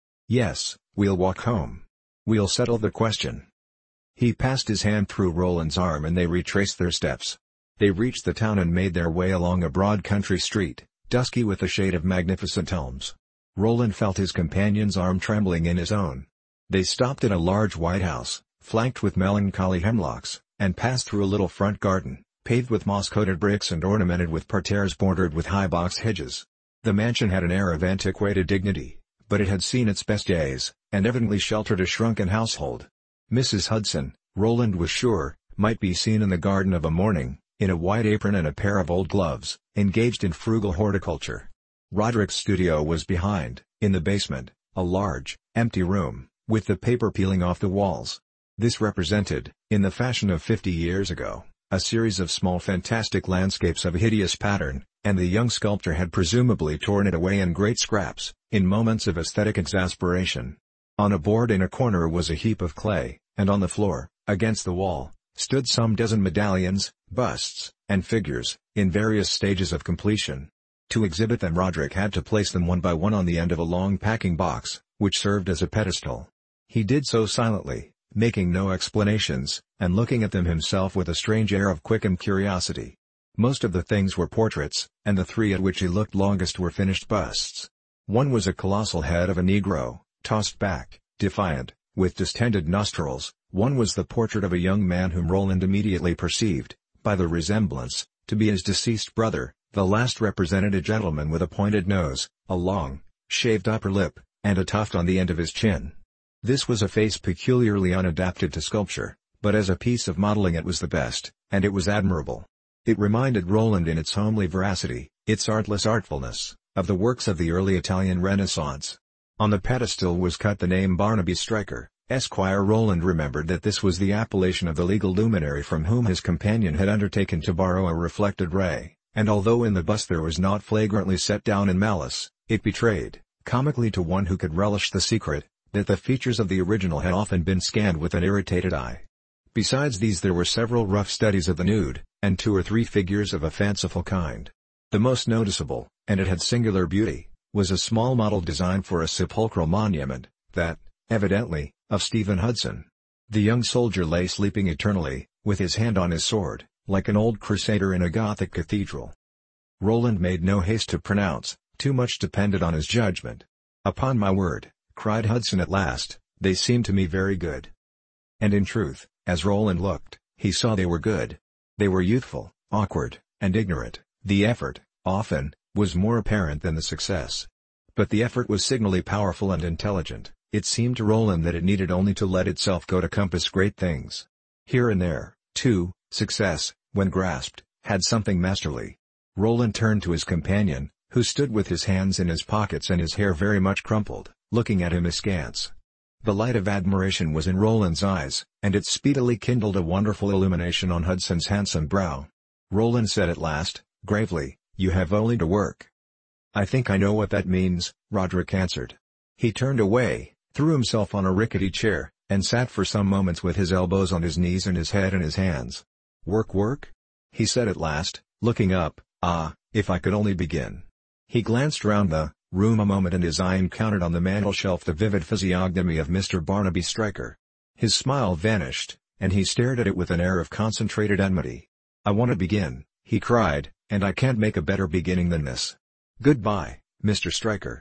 Yes, we'll walk home. We'll settle the question. He passed his hand through Roland's arm and they retraced their steps. They reached the town and made their way along a broad country street, dusky with a shade of magnificent elms. Roland felt his companion's arm trembling in his own. They stopped at a large white house, flanked with melancholy hemlocks, and passed through a little front garden, paved with moss-coated bricks and ornamented with parterres bordered with high box hedges. The mansion had an air of antiquated dignity, but it had seen its best days, and evidently sheltered a shrunken household. Missus Hudson, Roland was sure, might be seen in the garden of a morning, in a white apron and a pair of old gloves, engaged in frugal horticulture. Roderick's studio was behind, in the basement, a large, empty room, with the paper peeling off the walls. This represented, in the fashion of fifty years ago, a series of small fantastic landscapes of a hideous pattern, and the young sculptor had presumably torn it away in great scraps, in moments of aesthetic exasperation. On a board in a corner was a heap of clay, and on the floor, against the wall, stood some dozen medallions, busts, and figures, in various stages of completion. To exhibit them Roderick had to place them one by one on the end of a long packing box, which served as a pedestal. He did so silently, making no explanations, and looking at them himself with a strange air of quickened curiosity. Most of the things were portraits, and the three at which he looked longest were finished busts. One was a colossal head of a Negro, tossed back, defiant, with distended nostrils. One was the portrait of a young man whom Roland immediately perceived, by the resemblance, to be his deceased brother. The last represented a gentleman with a pointed nose, a long, shaved upper lip, and a tuft on the end of his chin. This was a face peculiarly unadapted to sculpture, but as a piece of modeling it was the best, and it was admirable. It reminded Roland in its homely veracity, its artless artfulness, of the works of the early Italian Renaissance. On the pedestal was cut the name Barnaby Stryker, Esquire. Roland remembered that this was the appellation of the legal luminary from whom his companion had undertaken to borrow a reflected ray, and although in the bust there was not flagrantly set down in malice, it betrayed, comically to one who could relish the secret, that the features of the original had often been scanned with an irritated eye. Besides these there were several rough studies of the nude, and two or three figures of a fanciful kind. The most noticeable, and it had singular beauty, was a small model designed for a sepulchral monument, that, evidently, of Stephen Hudson. The young soldier lay sleeping eternally, with his hand on his sword, like an old crusader in a Gothic cathedral. Roland made no haste to pronounce, too much depended on his judgment. "Upon my word," cried Hudson at last, "they seem to me very good." And in truth, as Roland looked, he saw they were good. They were youthful, awkward, and ignorant. The effort, often, was more apparent than the success. But the effort was signally powerful and intelligent. It seemed to Roland that it needed only to let itself go to compass great things. Here and there, too, success, when grasped, had something masterly. Roland turned to his companion, who stood with his hands in his pockets and his hair very much crumpled, looking at him askance. The light of admiration was in Roland's eyes, and it speedily kindled a wonderful illumination on Hudson's handsome brow. Roland said at last, gravely, "You have only to work." "I think I know what that means," Roderick answered. He turned away, threw himself on a rickety chair, and sat for some moments with his elbows on his knees and his head in his hands. "Work, work?" he said at last, looking up. "Ah, if I could only begin." He glanced round the room a moment and his eye encountered on the mantelshelf the vivid physiognomy of Mister Barnaby Stryker. His smile vanished, and he stared at it with an air of concentrated enmity. "I want to begin," he cried, "and I can't make a better beginning than this. Goodbye, Mister Stryker."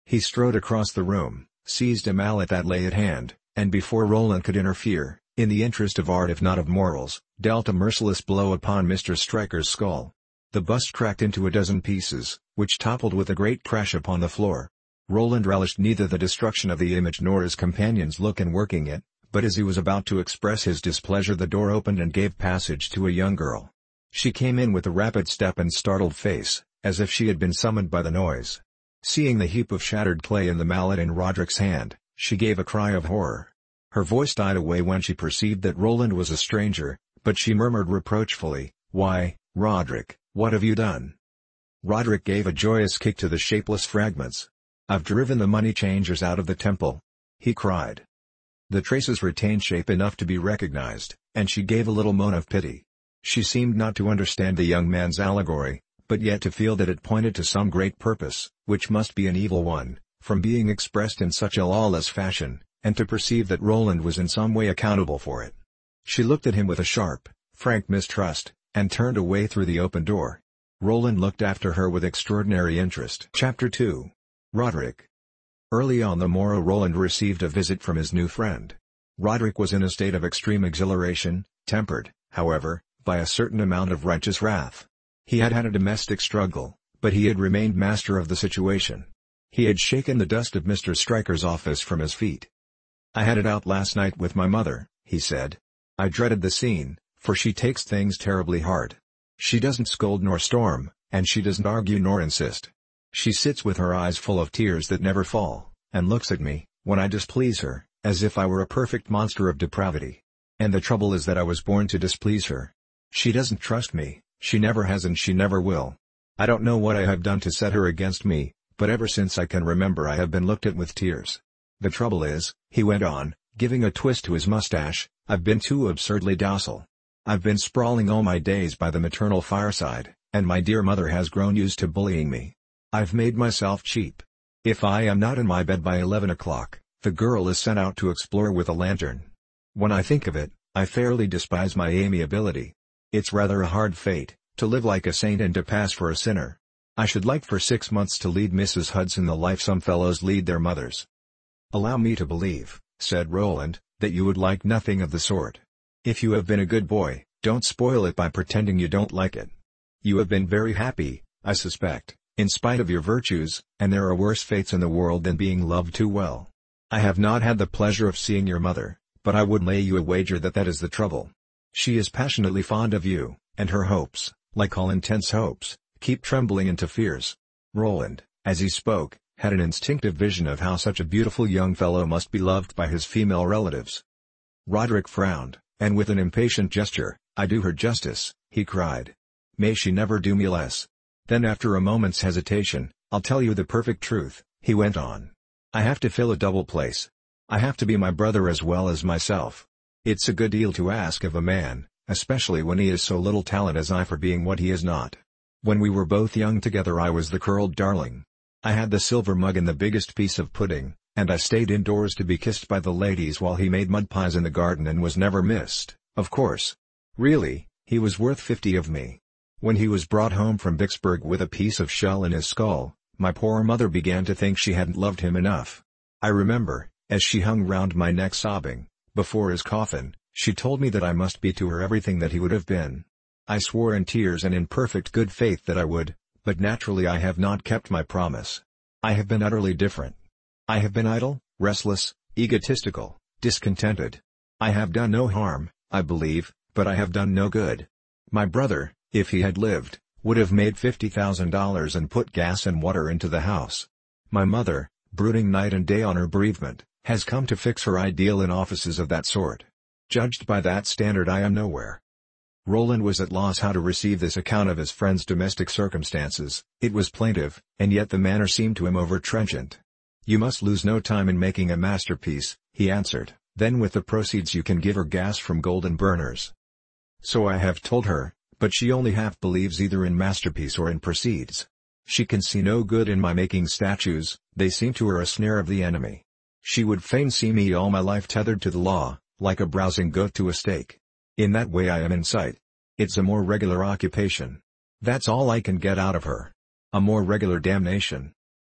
He strode across the room, seized a mallet that lay at hand, and before Roland could interfere, in the interest of art if not of morals, dealt a merciless blow upon Mister Stryker's skull. The bust cracked into a dozen pieces, which toppled with a great crash upon the floor. Roland relished neither the destruction of the image nor his companion's look in working it, but as he was about to express his displeasure the door opened and gave passage to a young girl. She came in with a rapid step and startled face, as if she had been summoned by the noise. Seeing the heap of shattered clay and the mallet in Roderick's hand, she gave a cry of horror. Her voice died away when she perceived that Roland was a stranger, but she murmured reproachfully, "Why, Roderick, what have you done?" Roderick gave a joyous kick to the shapeless fragments. "I've driven the money changers out of the temple!" he cried. The traces retained shape enough to be recognized, and she gave a little moan of pity. She seemed not to understand the young man's allegory, but yet to feel that it pointed to some great purpose, which must be an evil one, from being expressed in such a lawless fashion, and to perceive that Roland was in some way accountable for it. She looked at him with a sharp, frank mistrust, and turned away through the open door. Roland looked after her with extraordinary interest. Chapter two. Roderick. Early on the morrow Roland received a visit from his new friend. Roderick was in a state of extreme exhilaration, tempered, however, by a certain amount of righteous wrath. He had had a domestic struggle, but he had remained master of the situation. He had shaken the dust of Mister Stryker's office from his feet. "I had it out last night with my mother," he said. "I dreaded the scene, for she takes things terribly hard. She doesn't scold nor storm, and she doesn't argue nor insist. She sits with her eyes full of tears that never fall, and looks at me, when I displease her, as if I were a perfect monster of depravity. And the trouble is that I was born to displease her. She doesn't trust me, she never has and she never will. I don't know what I have done to set her against me, but ever since I can remember I have been looked at with tears. The trouble is," he went on, giving a twist to his mustache, "I've been too absurdly docile. I've been sprawling all my days by the maternal fireside, and my dear mother has grown used to bullying me. I've made myself cheap. If I am not in my bed by eleven o'clock, the girl is sent out to explore with a lantern. When I think of it, I fairly despise my amiability. It's rather a hard fate, to live like a saint and to pass for a sinner. I should like for six months to lead Missus Hudson the life some fellows lead their mothers." "Allow me to believe," said Roland, "that you would like nothing of the sort. If you have been a good boy, don't spoil it by pretending you don't like it. You have been very happy, I suspect, in spite of your virtues, and there are worse fates in the world than being loved too well. I have not had the pleasure of seeing your mother, but I would lay you a wager that that is the trouble. She is passionately fond of you, and her hopes, like all intense hopes, keep trembling into fears." Roland, as he spoke, had an instinctive vision of how such a beautiful young fellow must be loved by his female relatives. Roderick frowned, and with an impatient gesture, "I do her justice," he cried. "May she never do me less." Then after a moment's hesitation, "I'll tell you the perfect truth," he went on. "I have to fill a double place. I have to be my brother as well as myself. It's a good deal to ask of a man, especially when he has so little talent as I for being what he is not. When we were both young together I was the curled darling. I had the silver mug and the biggest piece of pudding, and I stayed indoors to be kissed by the ladies while he made mud pies in the garden and was never missed, of course. Really, he was worth fifty of me. When he was brought home from Vicksburg with a piece of shell in his skull, my poor mother began to think she hadn't loved him enough. I remember, as she hung round my neck sobbing, before his coffin, she told me that I must be to her everything that he would have been. I swore in tears and in perfect good faith that I would, but naturally I have not kept my promise. I have been utterly different. I have been idle, restless, egotistical, discontented. I have done no harm, I believe, but I have done no good. My brother, if he had lived, would have made fifty thousand dollars and put gas and water into the house. My mother, brooding night and day on her bereavement, has come to fix her ideal in offices of that sort. Judged by that standard I am nowhere." Roland was at loss how to receive this account of his friend's domestic circumstances. It was plaintive, and yet the manner seemed to him over-trenchant. "You must lose no time in making a masterpiece," he answered, "then with the proceeds you can give her gas from golden burners." "So I have told her, but she only half believes either in masterpiece or in proceeds. She can see no good in my making statues, they seem to her a snare of the enemy. She would fain see me all my life tethered to the law, like a browsing goat to a stake. In that way I am in sight. It's a more regular occupation. That's all I can get out of her. A more regular damnation.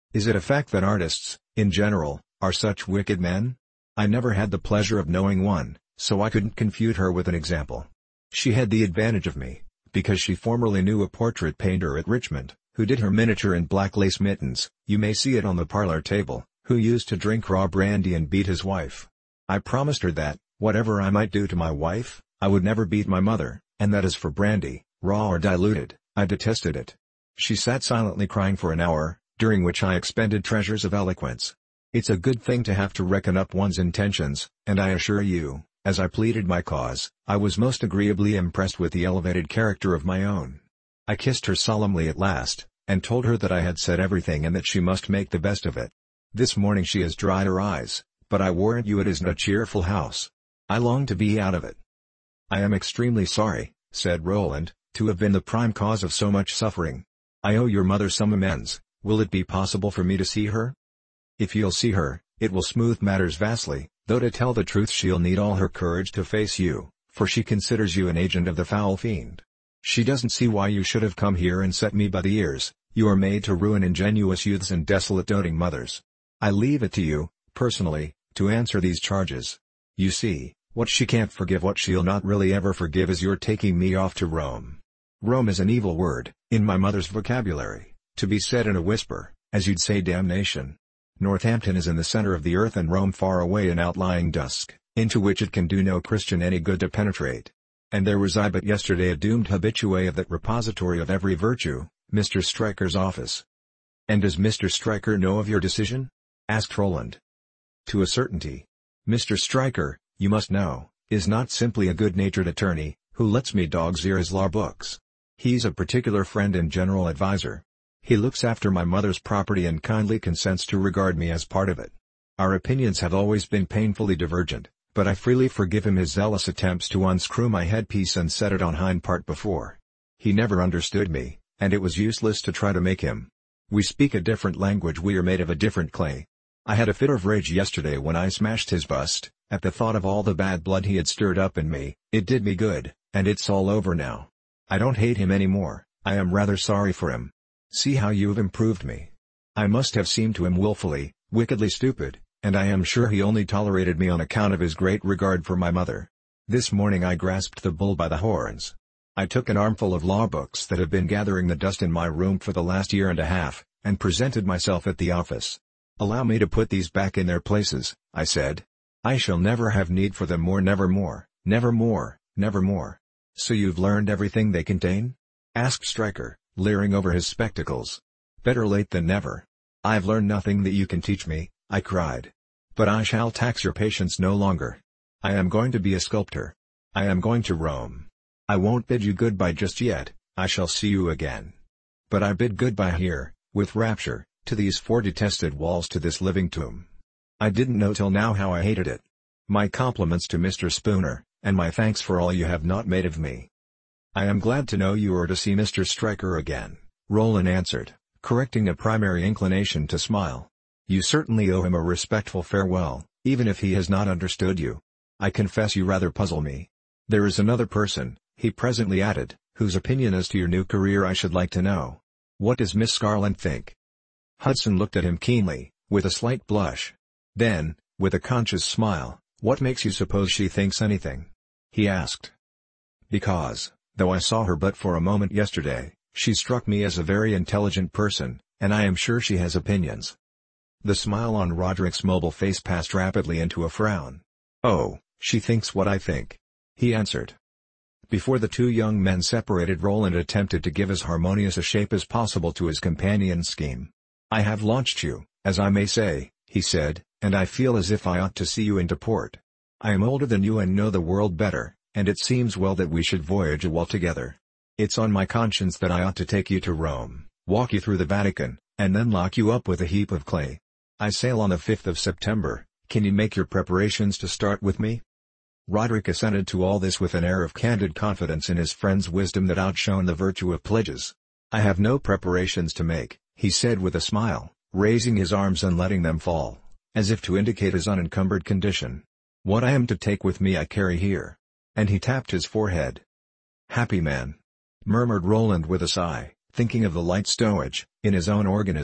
Is it a fact that artists, in general, are such wicked men? I never had the pleasure of knowing one, so I couldn't confute her with an example. She had the advantage of me, because she formerly knew a portrait painter at Richmond, who did her miniature in black lace mittens, you may see it on the parlor table, who used to drink raw brandy and beat his wife. I promised her that, whatever I might do to my wife, I would never beat my mother, and that as for brandy, raw or diluted, I detested it. She sat silently crying for an hour, during which I expended treasures of eloquence. It's a good thing to have to reckon up one's intentions, and I assure you, as I pleaded my cause, I was most agreeably impressed with the elevated character of my own. I kissed her solemnly at last, and told her that I had said everything and that she must make the best of it. This morning she has dried her eyes, but I warrant you it isn't a cheerful house. I long to be out of it. I am extremely sorry, said Roland, to have been the prime cause of so much suffering. I owe your mother some amends. Will it be possible for me to see her? If you'll see her, it will smooth matters vastly, though to tell the truth she'll need all her courage to face you, for she considers you an agent of the foul fiend. She doesn't see why you should have come here and set me by the ears. You are made to ruin ingenuous youths and desolate doting mothers. I leave it to you, personally, to answer these charges. You see, what she can't forgive, what she'll not really ever forgive, is your taking me off to Rome. Rome is an evil word, in my mother's vocabulary, to be said in a whisper, as you'd say damnation. Northampton is in the center of the earth and Rome far away in outlying dusk, into which it can do no Christian any good to penetrate. And there was I but yesterday a doomed habitué of that repository of every virtue, Mister Stryker's office. And does Mister Stryker know of your decision? Asked Roland. To a certainty. Mister Stryker, you must know, is not simply a good-natured attorney, who lets me dog's ear his law books. He's a particular friend and general adviser. He looks after my mother's property and kindly consents to regard me as part of it. Our opinions have always been painfully divergent, but I freely forgive him his zealous attempts to unscrew my headpiece and set it on hind part before. He never understood me, and it was useless to try to make him. We speak a different language, we are made of a different clay. I had a fit of rage yesterday when I smashed his bust, at the thought of all the bad blood he had stirred up in me. It did me good, and it's all over now. I don't hate him anymore, I am rather sorry for him. See how you've improved me. I must have seemed to him willfully, wickedly stupid, and I am sure he only tolerated me on account of his great regard for my mother. This morning I grasped the bull by the horns. I took an armful of law books that have been gathering the dust in my room for the last year and a half, and presented myself at the office. Allow me to put these back in their places, I said. I shall never have need for them more, never more, never more, never more. So you've learned everything they contain? Asked Stryker, leering over his spectacles. Better late than never. I've learned nothing that you can teach me, I cried. But I shall tax your patience no longer. I am going to be a sculptor. I am going to Rome. I won't bid you goodbye just yet, I shall see you again. But I bid goodbye here, with rapture, to these four detested walls, to this living tomb. I didn't know till now how I hated it. My compliments to Mister Spooner, and my thanks for all you have not made of me. I am glad to know you are to see Mister Stryker again, Roland answered, correcting a primary inclination to smile. You certainly owe him a respectful farewell, even if he has not understood you. I confess you rather puzzle me. There is another person, he presently added, whose opinion as to your new career I should like to know. What does Miss Garland think? Hudson looked at him keenly, with a slight blush. Then, with a conscious smile, what makes you suppose she thinks anything? He asked. Because, though I saw her but for a moment yesterday, she struck me as a very intelligent person, and I am sure she has opinions. The smile on Roderick's mobile face passed rapidly into a frown. Oh, she thinks what I think, he answered. Before the two young men separated, Roland attempted to give as harmonious a shape as possible to his companion's scheme. I have launched you, as I may say, he said, and I feel as if I ought to see you into port. I am older than you and know the world better, and it seems well that we should voyage a while together. It's on my conscience that I ought to take you to Rome, walk you through the Vatican, and then lock you up with a heap of clay. I sail on the fifth of September, can you make your preparations to start with me? Roderick assented to all this with an air of candid confidence in his friend's wisdom that outshone the virtue of pledges. I have no preparations to make, he said with a smile, raising his arms and letting them fall, as if to indicate his unencumbered condition. What I am to take with me I carry here. And he tapped his forehead. Happy man! Murmured Roland with a sigh, thinking of the light stowage, in his own organism,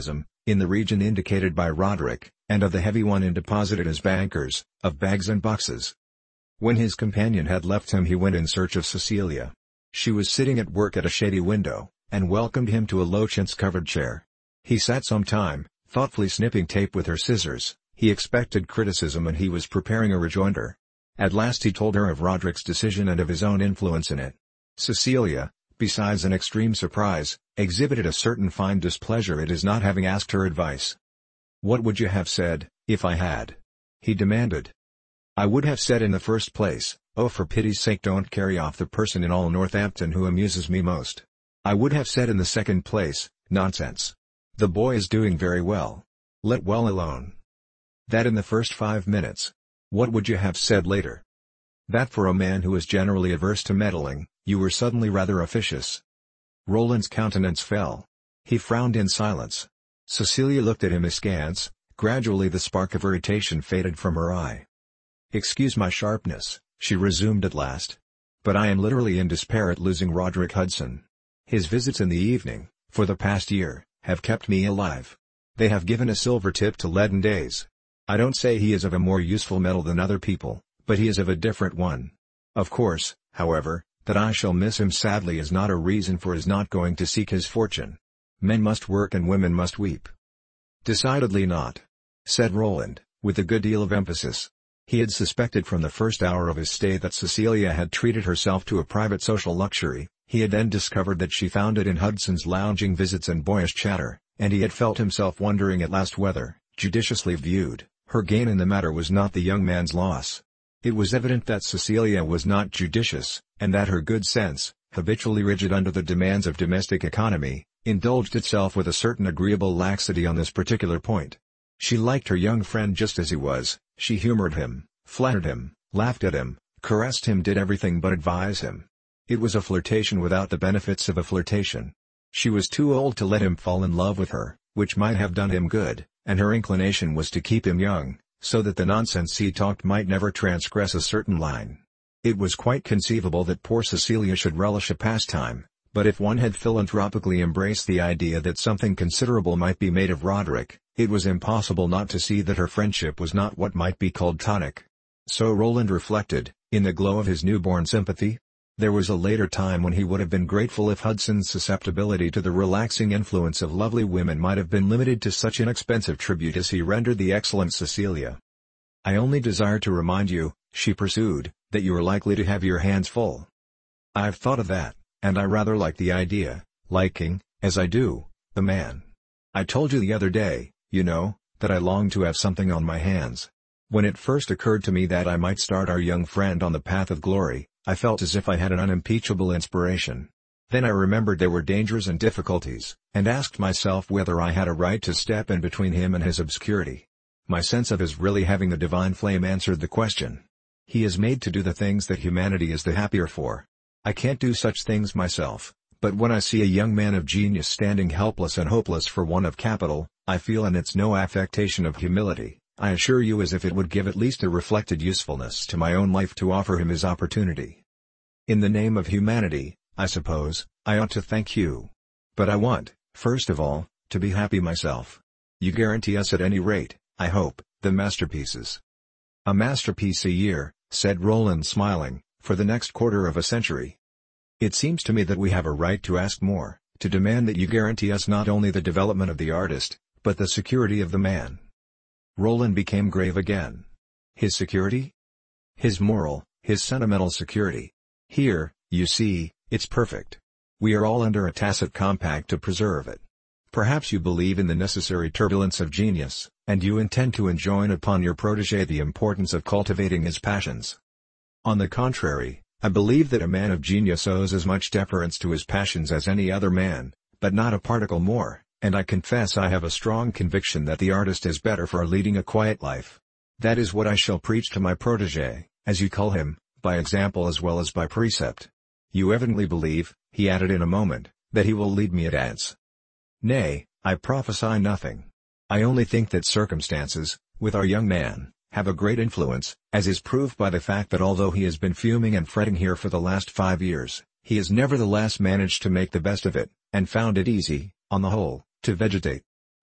in the region indicated by Roderick, and of the heavy one in deposited as bankers, of bags and boxes. When his companion had left him he went in search of Cecilia. She was sitting at work at a shady window, and welcomed him to a low chintz-covered chair. He sat some time, thoughtfully snipping tape with her scissors. He expected criticism and he was preparing a rejoinder. At last he told her of Roderick's decision and of his own influence in it. Cecilia, besides an extreme surprise, exhibited a certain fine displeasure at his not having asked her advice. "What would you have said, if I had?" he demanded. "I would have said in the first place, oh for pity's sake don't carry off the person in all Northampton who amuses me most. I would have said in the second place, nonsense. The boy is doing very well. Let well alone. That in the first five minutes. What would you have said later? That for a man who is generally averse to meddling, you were suddenly rather officious." Roland's countenance fell. He frowned in silence. Cecilia looked at him askance. Gradually the spark of irritation faded from her eye. "Excuse my sharpness," she resumed at last. "But I am literally in despair at losing Roderick Hudson. His visits in the evening, for the past year, have kept me alive. They have given a silver tip to leaden days. I don't say he is of a more useful metal than other people, but he is of a different one. Of course, however, that I shall miss him sadly is not a reason for his not going to seek his fortune. Men must work and women must weep." "Decidedly not," said Roland, with a good deal of emphasis. He had suspected from the first hour of his stay that Cecilia had treated herself to a private social luxury. He had then discovered that she found it in Hudson's lounging visits and boyish chatter, and he had felt himself wondering at last whether, judiciously viewed, her gain in the matter was not the young man's loss. It was evident that Cecilia was not judicious, and that her good sense, habitually rigid under the demands of domestic economy, indulged itself with a certain agreeable laxity on this particular point. She liked her young friend just as he was. She humored him, flattered him, laughed at him, caressed him, did everything but advise him. It was a flirtation without the benefits of a flirtation. She was too old to let him fall in love with her, which might have done him good, and her inclination was to keep him young, so that the nonsense he talked might never transgress a certain line. It was quite conceivable that poor Cecilia should relish a pastime, but if one had philanthropically embraced the idea that something considerable might be made of Roderick, it was impossible not to see that her friendship was not what might be called tonic. So Roland reflected, in the glow of his newborn sympathy. There was a later time when he would have been grateful if Hudson's susceptibility to the relaxing influence of lovely women might have been limited to such inexpensive tribute as he rendered the excellent Cecilia. "I only desire to remind you," she pursued, "that you are likely to have your hands full. I've thought of that, and I rather like the idea, liking, as I do, the man. I told you the other day, you know, that I longed to have something on my hands. When it first occurred to me that I might start our young friend on the path of glory, I felt as if I had an unimpeachable inspiration. Then I remembered there were dangers and difficulties, and asked myself whether I had a right to step in between him and his obscurity. My sense of his really having the divine flame answered the question. He is made to do the things that humanity is the happier for. I can't do such things myself, but when I see a young man of genius standing helpless and hopeless for want of capital, I feel, and it's no affectation of humility, I assure you, as if it would give at least a reflected usefulness to my own life to offer him his opportunity. In the name of humanity, I suppose, I ought to thank you. But I want, first of all, to be happy myself. You guarantee us at any rate, I hope, the masterpieces." "A masterpiece a year," said Roland smiling, "for the next quarter of a century. It seems to me that we have a right to ask more, to demand that you guarantee us not only the development of the artist, but the security of the man." Roland became grave again. His security? His moral, his sentimental security. Here, you see, it's perfect. We are all under a tacit compact to preserve it. Perhaps you believe in the necessary turbulence of genius, and you intend to enjoin upon your protégé the importance of cultivating his passions. On the contrary, I believe that a man of genius owes as much deference to his passions as any other man, but not a particle more, and I confess I have a strong conviction that the artist is better for leading a quiet life. That is what I shall preach to my protégé, as you call him, by example as well as by precept. You evidently believe," he added in a moment, "that he will lead me a dance." "Nay, I prophesy nothing. I only think that circumstances, with our young man, have a great influence, as is proved by the fact that although he has been fuming and fretting here for the last five years, he has nevertheless managed to make the best of it, and found it easy, on the whole, to vegetate.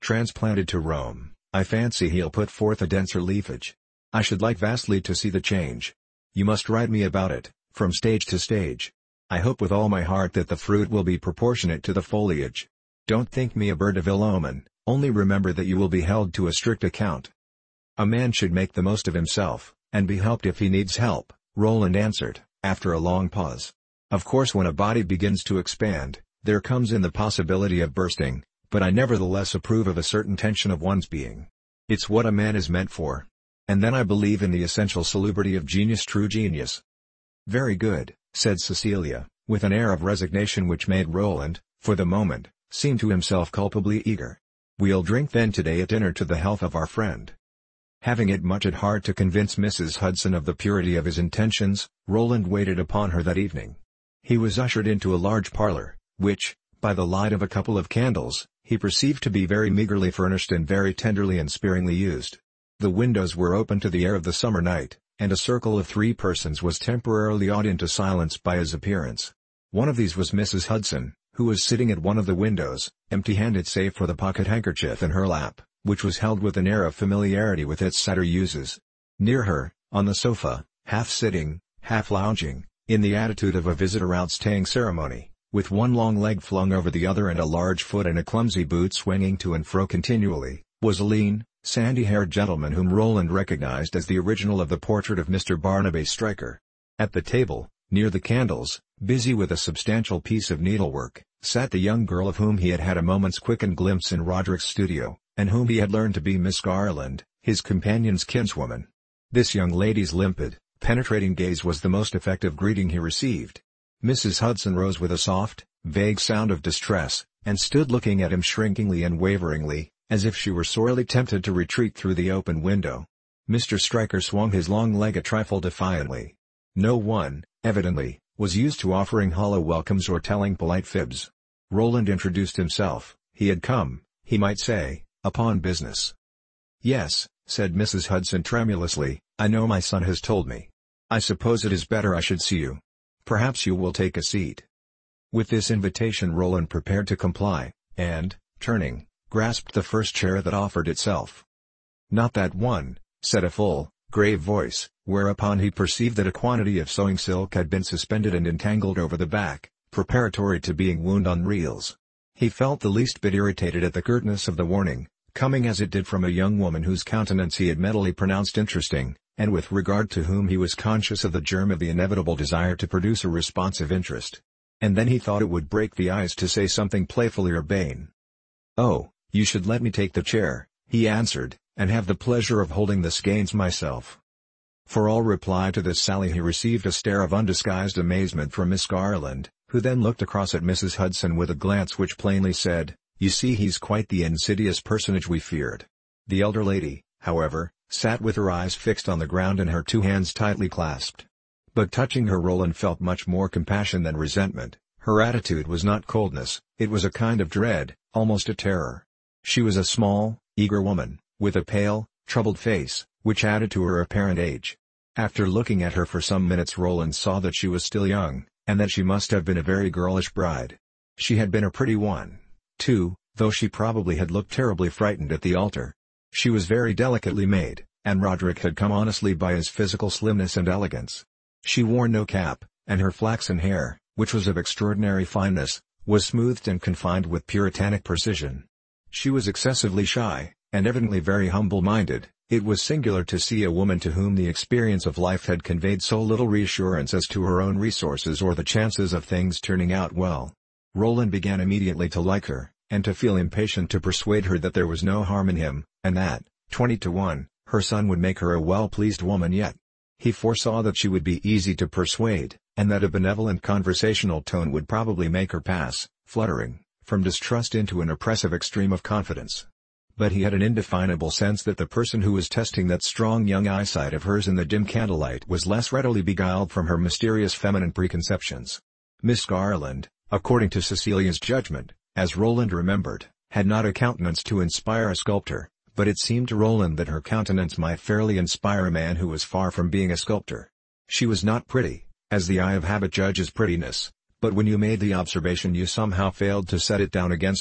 Transplanted to Rome, I fancy he'll put forth a denser leafage. I should like vastly to see the change. You must write me about it, from stage to stage. I hope with all my heart that the fruit will be proportionate to the foliage. Don't think me a bird of ill omen, only remember that you will be held to a strict account. A man should make the most of himself, and be helped if he needs help, Roland answered, after a long pause. Of course when a body begins to expand, there comes in the possibility of bursting, but I nevertheless approve of a certain tension of one's being. It's what a man is meant for. And then I believe in the essential salubrity of genius, true genius. Very good, said Cecilia, with an air of resignation which made Roland, for the moment, seem to himself culpably eager. We'll drink then today at dinner to the health of our friend. Having it much at heart to convince Missus Hudson of the purity of his intentions, Roland waited upon her that evening. He was ushered into a large parlour, which, by the light of a couple of candles, he perceived to be very meagrely furnished and very tenderly and sparingly used. The windows were open to the air of the summer night, and a circle of three persons was temporarily awed into silence by his appearance. One of these was Missus Hudson, who was sitting at one of the windows, empty-handed save for the pocket-handkerchief in her lap, which was held with an air of familiarity with its satyr uses. Near her, on the sofa, half-sitting, half-lounging, in the attitude of a visitor outstaying ceremony, with one long leg flung over the other and a large foot in a clumsy boot swinging to and fro continually, was a lean, sandy-haired gentleman whom Roland recognized as the original of the portrait of Mister Barnaby Stryker. At the table, near the candles, busy with a substantial piece of needlework, sat the young girl of whom he had had a moment's quickened glimpse in Roderick's studio, and whom he had learned to be Miss Garland, his companion's kinswoman. This young lady's limpid, penetrating gaze was the most effective greeting he received. Missus Hudson rose with a soft, vague sound of distress, and stood looking at him shrinkingly and waveringly, as if she were sorely tempted to retreat through the open window. Mister Stryker swung his long leg a trifle defiantly. No one, evidently, was used to offering hollow welcomes or telling polite fibs. Roland introduced himself. He had come, he might say, upon business. "Yes," said Missus Hudson tremulously, "I know my son has told me. I suppose it is better I should see you. Perhaps you will take a seat." With this invitation Roland prepared to comply, and, turning, grasped the first chair that offered itself. "Not that one," said a full, grave voice, whereupon he perceived that a quantity of sewing silk had been suspended and entangled over the back, preparatory to being wound on reels. He felt the least bit irritated at the curtness of the warning, coming as it did from a young woman whose countenance he had mentally pronounced interesting, and with regard to whom he was conscious of the germ of the inevitable desire to produce a responsive interest. And then he thought it would break the ice to say something playfully urbane. "Oh, you should let me take the chair," he answered, "and have the pleasure of holding the skeins myself." For all reply to this sally he received a stare of undisguised amazement from Miss Garland, who then looked across at Missus Hudson with a glance which plainly said, "You see he's quite the insidious personage we feared." The elder lady, however, sat with her eyes fixed on the ground and her two hands tightly clasped. But touching her Roland felt much more compassion than resentment. Her attitude was not coldness, it was a kind of dread, almost a terror. She was a small, eager woman, with a pale, troubled face, which added to her apparent age. After looking at her for some minutes Roland saw that she was still young, and that she must have been a very girlish bride. She had been a pretty one, too, though she probably had looked terribly frightened at the altar. She was very delicately made, and Roderick had come honestly by his physical slimness and elegance. She wore no cap, and her flaxen hair, which was of extraordinary fineness, was smoothed and confined with puritanic precision. She was excessively shy, and evidently very humble-minded. It was singular to see a woman to whom the experience of life had conveyed so little reassurance as to her own resources or the chances of things turning out well. Roland began immediately to like her, and to feel impatient to persuade her that there was no harm in him, and that, twenty to one, her son would make her a well-pleased woman yet. He foresaw that she would be easy to persuade, and that a benevolent conversational tone would probably make her pass, fluttering, from distrust into an oppressive extreme of confidence. But he had an indefinable sense that the person who was testing that strong young eyesight of hers in the dim candlelight was less readily beguiled from her mysterious feminine preconceptions. Miss Garland, according to Cecilia's judgment, as Roland remembered, had not a countenance to inspire a sculptor, but it seemed to Roland that her countenance might fairly inspire a man who was far from being a sculptor. She was not pretty, as the eye of habit judges prettiness, but when you made the observation you somehow failed to set it down against her,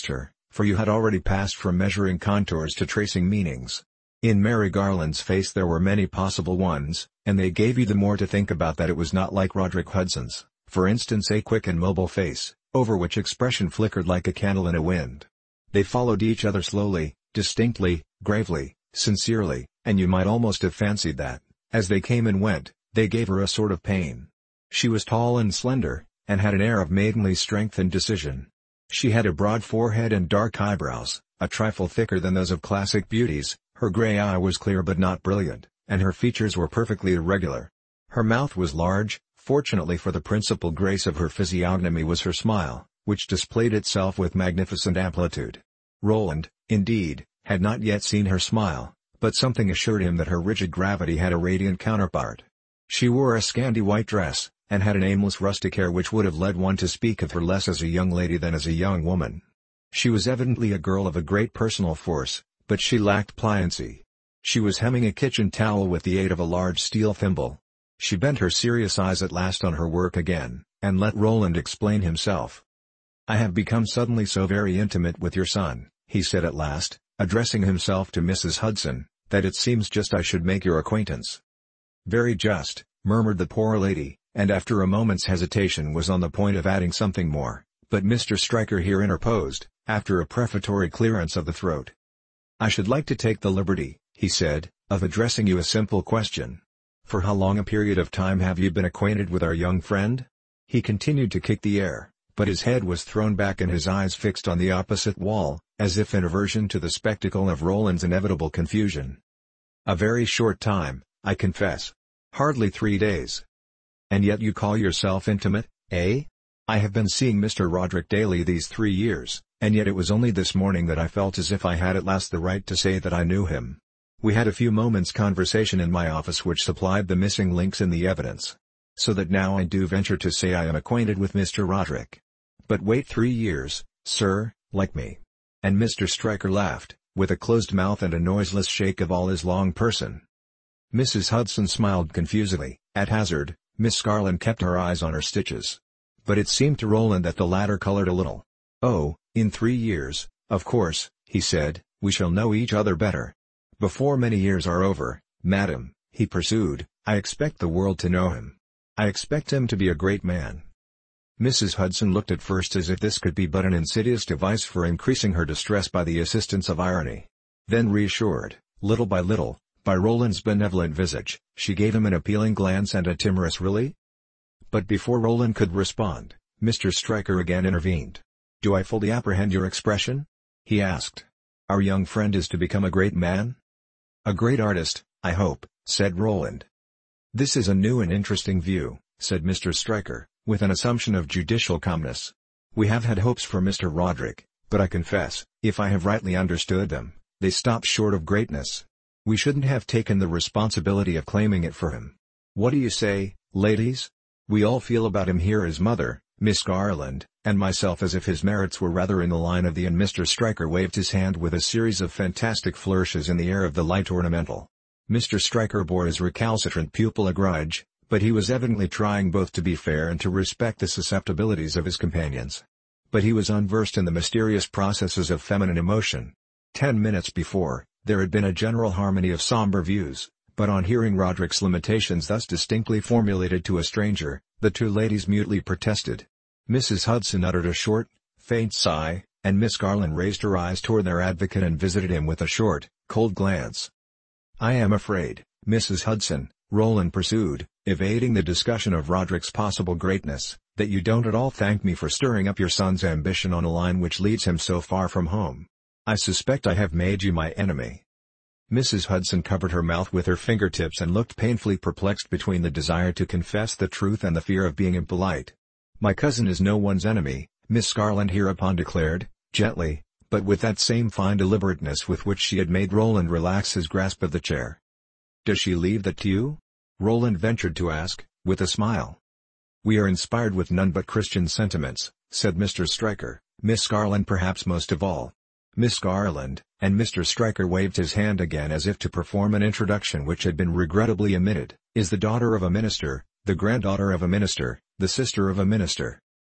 for you had already passed from measuring contours to tracing meanings. In Mary Garland's face there were many possible ones, and they gave you the more to think about that it was not like Roderick Hudson's, for instance, a quick and mobile face, over which expression flickered like a candle in a wind. They followed each other slowly, distinctly, gravely, sincerely, and you might almost have fancied that, as they came and went, they gave her a sort of pain. She was tall and slender, and had an air of maidenly strength and decision. She had a broad forehead and dark eyebrows, a trifle thicker than those of classic beauties. Her grey eye was clear but not brilliant, and her features were perfectly irregular. Her mouth was large. Fortunately for the principal grace of her physiognomy was her smile, which displayed itself with magnificent amplitude. Roland, indeed, had not yet seen her smile, but something assured him that her rigid gravity had a radiant counterpart. She wore a scanty white dress, and had an aimless rustic air which would have led one to speak of her less as a young lady than as a young woman. She was evidently a girl of a great personal force, but she lacked pliancy. She was hemming a kitchen towel with the aid of a large steel thimble. She bent her serious eyes at last on her work again, and let Roland explain himself. "I have become suddenly so very intimate with your son," he said at last, addressing himself to Missus Hudson, "that it seems just I should make your acquaintance." "Very just," murmured the poor lady, and after a moment's hesitation was on the point of adding something more, but Mister Stryker here interposed, after a prefatory clearance of the throat. "I should like to take the liberty," he said, "of addressing you a simple question. For how long a period of time have you been acquainted with our young friend?" He continued to kick the air, but his head was thrown back and his eyes fixed on the opposite wall, as if in aversion to the spectacle of Roland's inevitable confusion. "A very short time, I confess. Hardly three days." "And yet you call yourself intimate, eh? I have been seeing Mister Roderick daily these three years, and yet it was only this morning that I felt as if I had at last the right to say that I knew him. We had a few moments' conversation in my office which supplied the missing links in the evidence. So that now I do venture to say I am acquainted with Mister Roderick. But wait three years, sir, like me." And Mister Stryker laughed, with a closed mouth and a noiseless shake of all his long person. Missus Hudson smiled confusedly. At hazard, Miss Garland kept her eyes on her stitches. But it seemed to Roland that the latter colored a little. "Oh, in three years, of course," he said, "we shall know each other better. Before many years are over, madam," he pursued, "I expect the world to know him. I expect him to be a great man." Missus Hudson looked at first as if this could be but an insidious device for increasing her distress by the assistance of irony. Then reassured, little by little, by Roland's benevolent visage, she gave him an appealing glance and a timorous "really?" But before Roland could respond, Mister Stryker again intervened. "Do I fully apprehend your expression?" he asked. "Our young friend is to become a great man?" "A great artist, I hope," said Roland. "This is a new and interesting view," said Mister Stryker, with an assumption of judicial calmness. "We have had hopes for Mister Roderick, but I confess, if I have rightly understood them, they stop short of greatness. We shouldn't have taken the responsibility of claiming it for him. What do you say, ladies? We all feel about him here his mother, Miss Garland, and myself as if his merits were rather in the line of the and Mister Stryker waved his hand with a series of fantastic flourishes in the air of the light ornamental. Mister Stryker bore his recalcitrant pupil a grudge, but he was evidently trying both to be fair and to respect the susceptibilities of his companions. But he was unversed in the mysterious processes of feminine emotion. Ten minutes before, there had been a general harmony of somber views, but on hearing Roderick's limitations thus distinctly formulated to a stranger, the two ladies mutely protested. Missus Hudson uttered a short, faint sigh, and Miss Garland raised her eyes toward their advocate and visited him with a short, cold glance. "I am afraid, Missus Hudson," Roland pursued, evading the discussion of Roderick's possible greatness, "that you don't at all thank me for stirring up your son's ambition on a line which leads him so far from home. I suspect I have made you my enemy." Missus Hudson covered her mouth with her fingertips and looked painfully perplexed between the desire to confess the truth and the fear of being impolite. "My cousin is no one's enemy," Miss Garland hereupon declared, gently, but with that same fine deliberateness with which she had made Roland relax his grasp of the chair. "Does she leave that to you?" Roland ventured to ask, with a smile. "We are inspired with none but Christian sentiments," said Mister Stryker, "Miss Garland perhaps most of all. Miss Garland," and Mister Stryker waved his hand again as if to perform an introduction which had been regrettably omitted, "is the daughter of a minister, the granddaughter of a minister, the sister of a minister.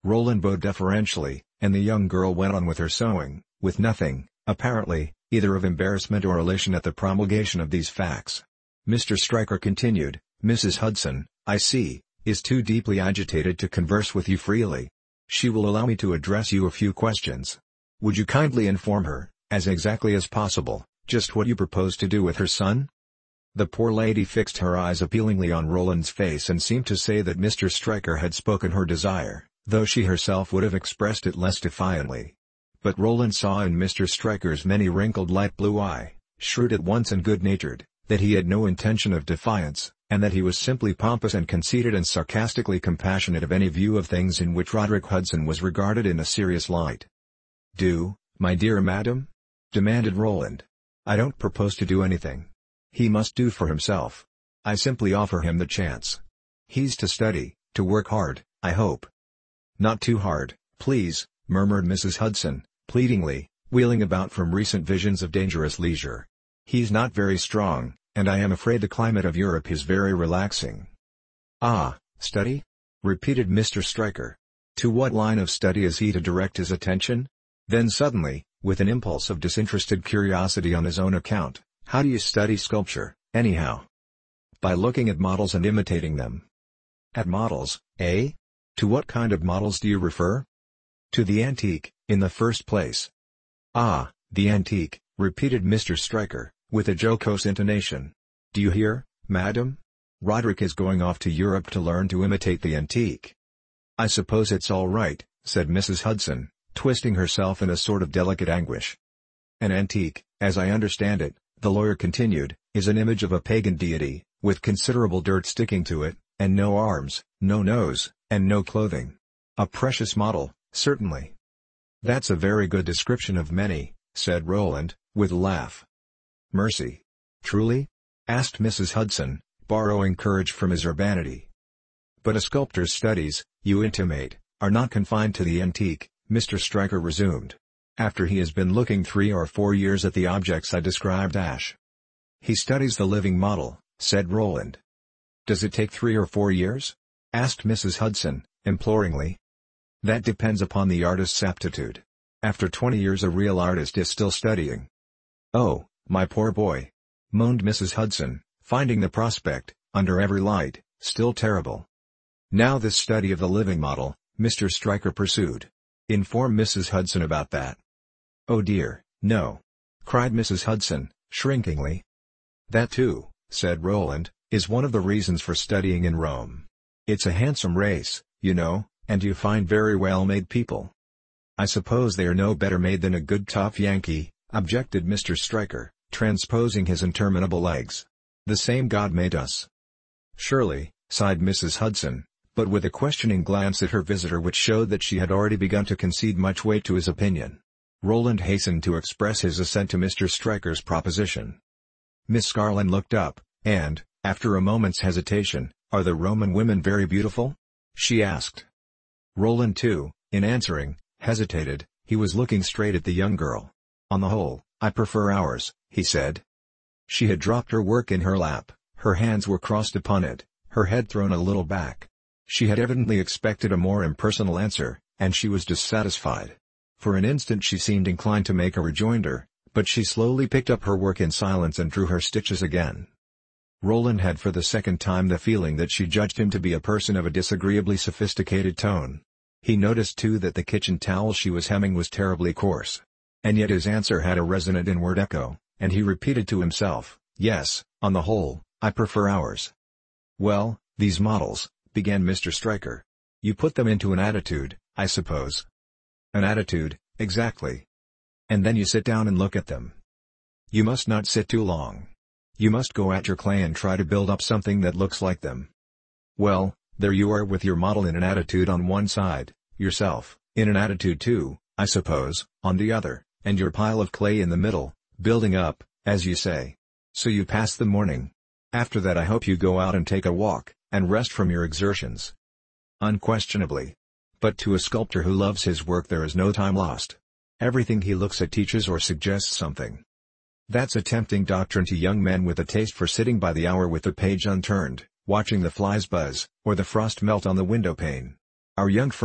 Roland bowed deferentially, and the young girl went on with her sewing, with nothing, apparently, either of embarrassment or elation at the promulgation of these facts. Mister Stryker continued, "Missus Hudson, I see, is too deeply agitated to converse with you freely. She will allow me to address you a few questions. Would you kindly inform her, as exactly as possible, just what you propose to do with her son?" The poor lady fixed her eyes appealingly on Roland's face and seemed to say that Mister Stryker had spoken her desire, though she herself would have expressed it less defiantly. But Roland saw in Mister Stryker's many wrinkled light blue eye, shrewd at once and good-natured, that he had no intention of defiance, and that he was simply pompous and conceited and sarcastically compassionate of any view of things in which Roderick Hudson was regarded in a serious light. "Do, my dear madam?" demanded Roland. "I don't propose to do anything. He must do for himself. I simply offer him the chance. He's to study, to work hard, I hope." "Not too hard, please," murmured Missus Hudson, pleadingly, wheeling about from recent visions of dangerous leisure. "He's not very strong, and I am afraid the climate of Europe is very relaxing." "Ah, study?" repeated Mister Stryker. "To what line of study is he to direct his attention?" Then suddenly, with an impulse of disinterested curiosity on his own account, "How do you study sculpture, anyhow?" "By looking at models and imitating them." "At models, eh? To what kind of models do you refer?" "To the antique, in the first place." "Ah, the antique," repeated Mister Stryker, with a jocose intonation. "Do you hear, madam? Roderick is going off to Europe to learn to imitate the antique." "I suppose it's all right," said Missus Hudson, twisting herself in a sort of delicate anguish. "An antique, as I understand it," the lawyer continued, "is an image of a pagan deity, with considerable dirt sticking to it, and no arms, no nose, and no clothing. A precious model, certainly." "That's a very good description of many," said Roland, with a laugh. "Mercy. Truly?" asked Missus Hudson, borrowing courage from his urbanity. "But a sculptor's studies, you intimate, are not confined to the antique," Mister Stryker resumed. "After he has been looking three or four years at the objects I described ash." "He studies the living model," said Roland. "Does it take three or four years?" asked Missus Hudson, imploringly. "That depends upon the artist's aptitude. After twenty years a real artist is still studying." "Oh, my poor boy!" moaned Missus Hudson, finding the prospect, under every light, still terrible. "Now this study of the living model," Mister Stryker pursued. "Inform Missus Hudson about that." "Oh dear, no!" cried Missus Hudson, shrinkingly. "That too," said Roland, "is one of the reasons for studying in Rome. It's a handsome race, you know, and you find very well-made people." "I suppose they are no better made than a good tough Yankee," objected Mister Stryker, transposing his interminable legs. "The same God made us." "Surely," sighed Missus Hudson, but with a questioning glance at her visitor which showed that she had already begun to concede much weight to his opinion. Roland hastened to express his assent to Mister Stryker's proposition. Miss Garland looked up, and, after a moment's hesitation, "Are the Roman women very beautiful?" she asked. Roland too, in answering, hesitated. He was looking straight at the young girl. "On the whole, I prefer ours," he said. She had dropped her work in her lap, her hands were crossed upon it, her head thrown a little back. She had evidently expected a more impersonal answer, and she was dissatisfied. For an instant she seemed inclined to make a rejoinder, but she slowly picked up her work in silence and drew her stitches again. Roland had for the second time the feeling that she judged him to be a person of a disagreeably sophisticated tone. He noticed too that the kitchen towel she was hemming was terribly coarse. And yet his answer had a resonant inward echo, and he repeated to himself, "Yes, on the whole, I prefer ours." "Well, these models," began Mister Stryker. "You put them into an attitude, I suppose." "An attitude, exactly. And then you sit down and look at them. You must not sit too long. You must go at your clay and try to build up something that looks like them. Well, there you are with your model in an attitude on one side, yourself, in an attitude too, I suppose, on the other, and your pile of clay in the middle, building up, as you say. So you pass the morning. After that I hope you go out and take a walk, and rest from your exertions." "Unquestionably. But to a sculptor who loves his work there is no time lost. Everything he looks at teaches or suggests something." "That's a tempting doctrine to young men with a taste for sitting by the hour with the page unturned, watching the flies buzz, or the frost melt on the window pane. Our young friend,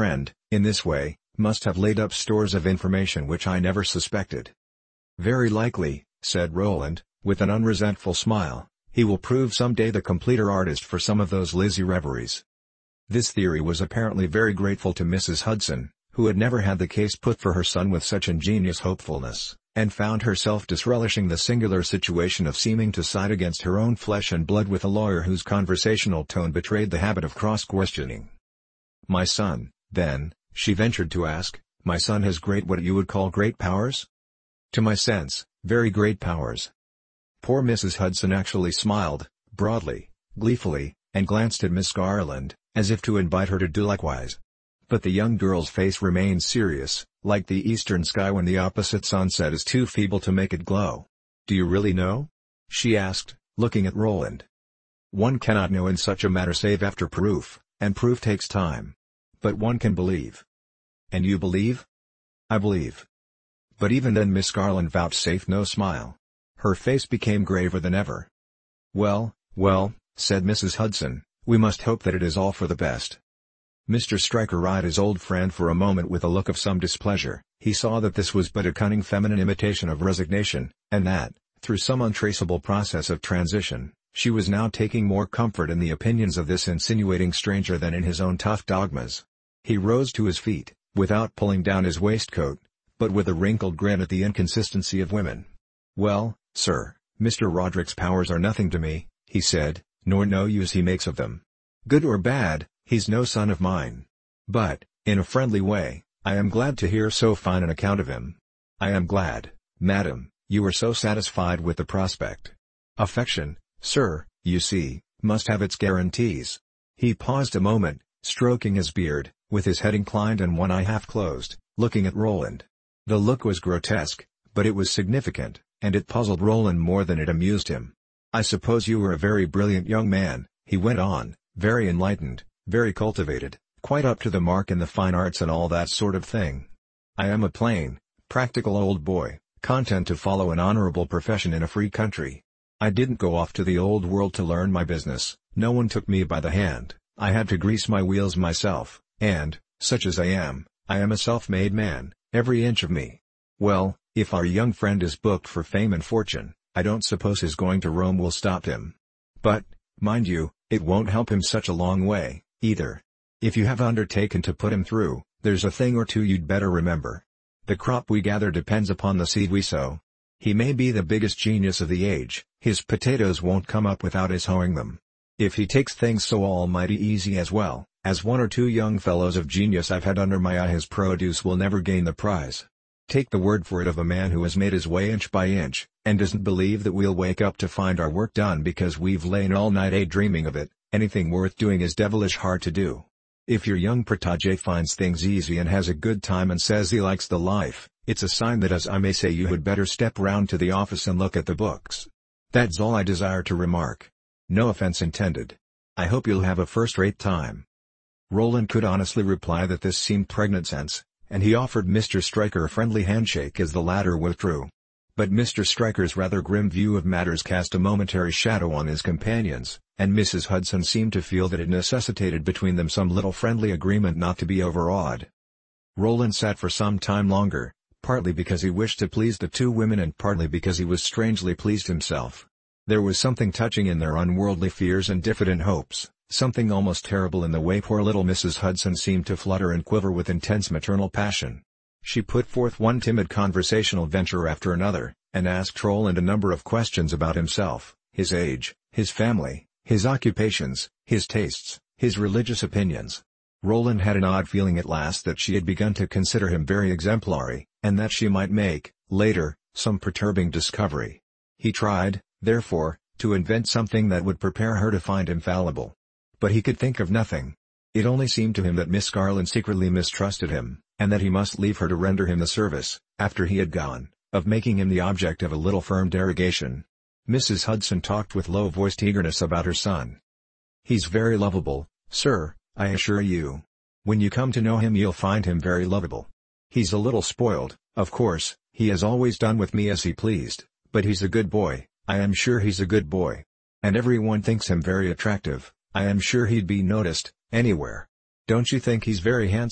In this way, must have laid up stores of information which I never suspected." "Very likely," said Roland, with an unresentful smile, "he will prove someday the completer artist for some of those Lizzie reveries." This theory was apparently very grateful to Missus Hudson, who had never had the case put for her son with such ingenious hopefulness, and found herself disrelishing the singular situation of seeming to side against her own flesh and blood with a lawyer whose conversational tone betrayed the habit of cross-questioning. "My son, then," she ventured to ask, "my son has great what you would call great powers?" "To my sense, very great powers." Poor Missus Hudson actually smiled, broadly, gleefully, and glanced at Miss Garland, as if to invite her to do likewise. But the young girl's face remained serious, like the eastern sky when the opposite sunset is too feeble to make it glow. "Do you really know?" she asked, looking at Roland. "One cannot know in such a matter save after proof, and proof takes time. But one can believe." "And you believe?" "I believe." But even then Miss Garland vouchsafed no smile. Her face became graver than ever. "Well, well," said Missus Hudson, "we must hope that it is all for the best." Mister Stryker eyed his old friend for a moment with a look of some displeasure. He saw that this was but a cunning feminine imitation of resignation, and that, through some untraceable process of transition, she was now taking more comfort in the opinions of this insinuating stranger than in his own tough dogmas. He rose to his feet, without pulling down his waistcoat, but with a wrinkled grin at the inconsistency of women. "Well, sir, Mister Roderick's powers are nothing to me," he said, "nor no use he makes of them. Good or bad, he's no son of mine. But, in a friendly way, I am glad to hear so fine an account of him. I am glad, madam, you are so satisfied with the prospect. Affection, sir, you see, must have its guarantees." He paused a moment, stroking his beard, with his head inclined and one eye half closed, looking at Roland. The look was grotesque, but it was significant, and it puzzled Roland more than it amused him. "I suppose you were a very brilliant young man," he went on, "very enlightened, very cultivated, quite up to the mark in the fine arts and all that sort of thing. I am a plain, practical old boy, content to follow an honorable profession in a free country. I didn't go off to the old world to learn my business, no one took me by the hand, I had to grease my wheels myself, and, such as I am, I am a self-made man, every inch of me. Well, if our young friend is booked for fame and fortune, I don't suppose his going to Rome will stop him. But, mind you, it won't help him such a long way, either. If you have undertaken to put him through, there's a thing or two you'd better remember. The crop we gather depends upon the seed we sow. He may be the biggest genius of the age, his potatoes won't come up without his hoeing them. If he takes things so almighty easy as well, as one or two young fellows of genius I've had under my eye, his produce will never gain the prize. Take the word for it of a man who has made his way inch by inch, and doesn't believe that we'll wake up to find our work done because we've lain all night a dreaming of it. Anything worth doing is devilish hard to do. If your young protégé finds things easy and has a good time and says he likes the life, it's a sign that, as I may say, you had better step round to the office and look at the books. That's all I desire to remark. No offense intended. I hope you'll have a first-rate time." Roland could honestly reply that this seemed pregnant sense, and he offered Mister Stryker a friendly handshake as the latter withdrew. But Mister Stryker's rather grim view of matters cast a momentary shadow on his companions, and Missus Hudson seemed to feel that it necessitated between them some little friendly agreement not to be overawed. Roland sat for some time longer, partly because he wished to please the two women and partly because he was strangely pleased himself. There was something touching in their unworldly fears and diffident hopes, something almost terrible in the way poor little Missus Hudson seemed to flutter and quiver with intense maternal passion. She put forth one timid conversational venture after another, and asked Roland a number of questions about himself, his age, his family, his occupations, his tastes, his religious opinions. Roland had an odd feeling at last that she had begun to consider him very exemplary, and that she might make, later, some perturbing discovery. He tried, therefore, to invent something that would prepare her to find him fallible. But he could think of nothing. It only seemed to him that Miss Garland secretly mistrusted him, and that he must leave her to render him the service, after he had gone, of making him the object of a little firm derogation. Missus Hudson talked with low-voiced eagerness about her son. "He's very lovable, sir, I assure you. When you come to know him you'll find him very lovable. He's a little spoiled, of course, he has always done with me as he pleased, but he's a good boy, I am sure he's a good boy. And everyone thinks him very attractive, I am sure he'd be noticed, anywhere. Don't you think he's very handsome,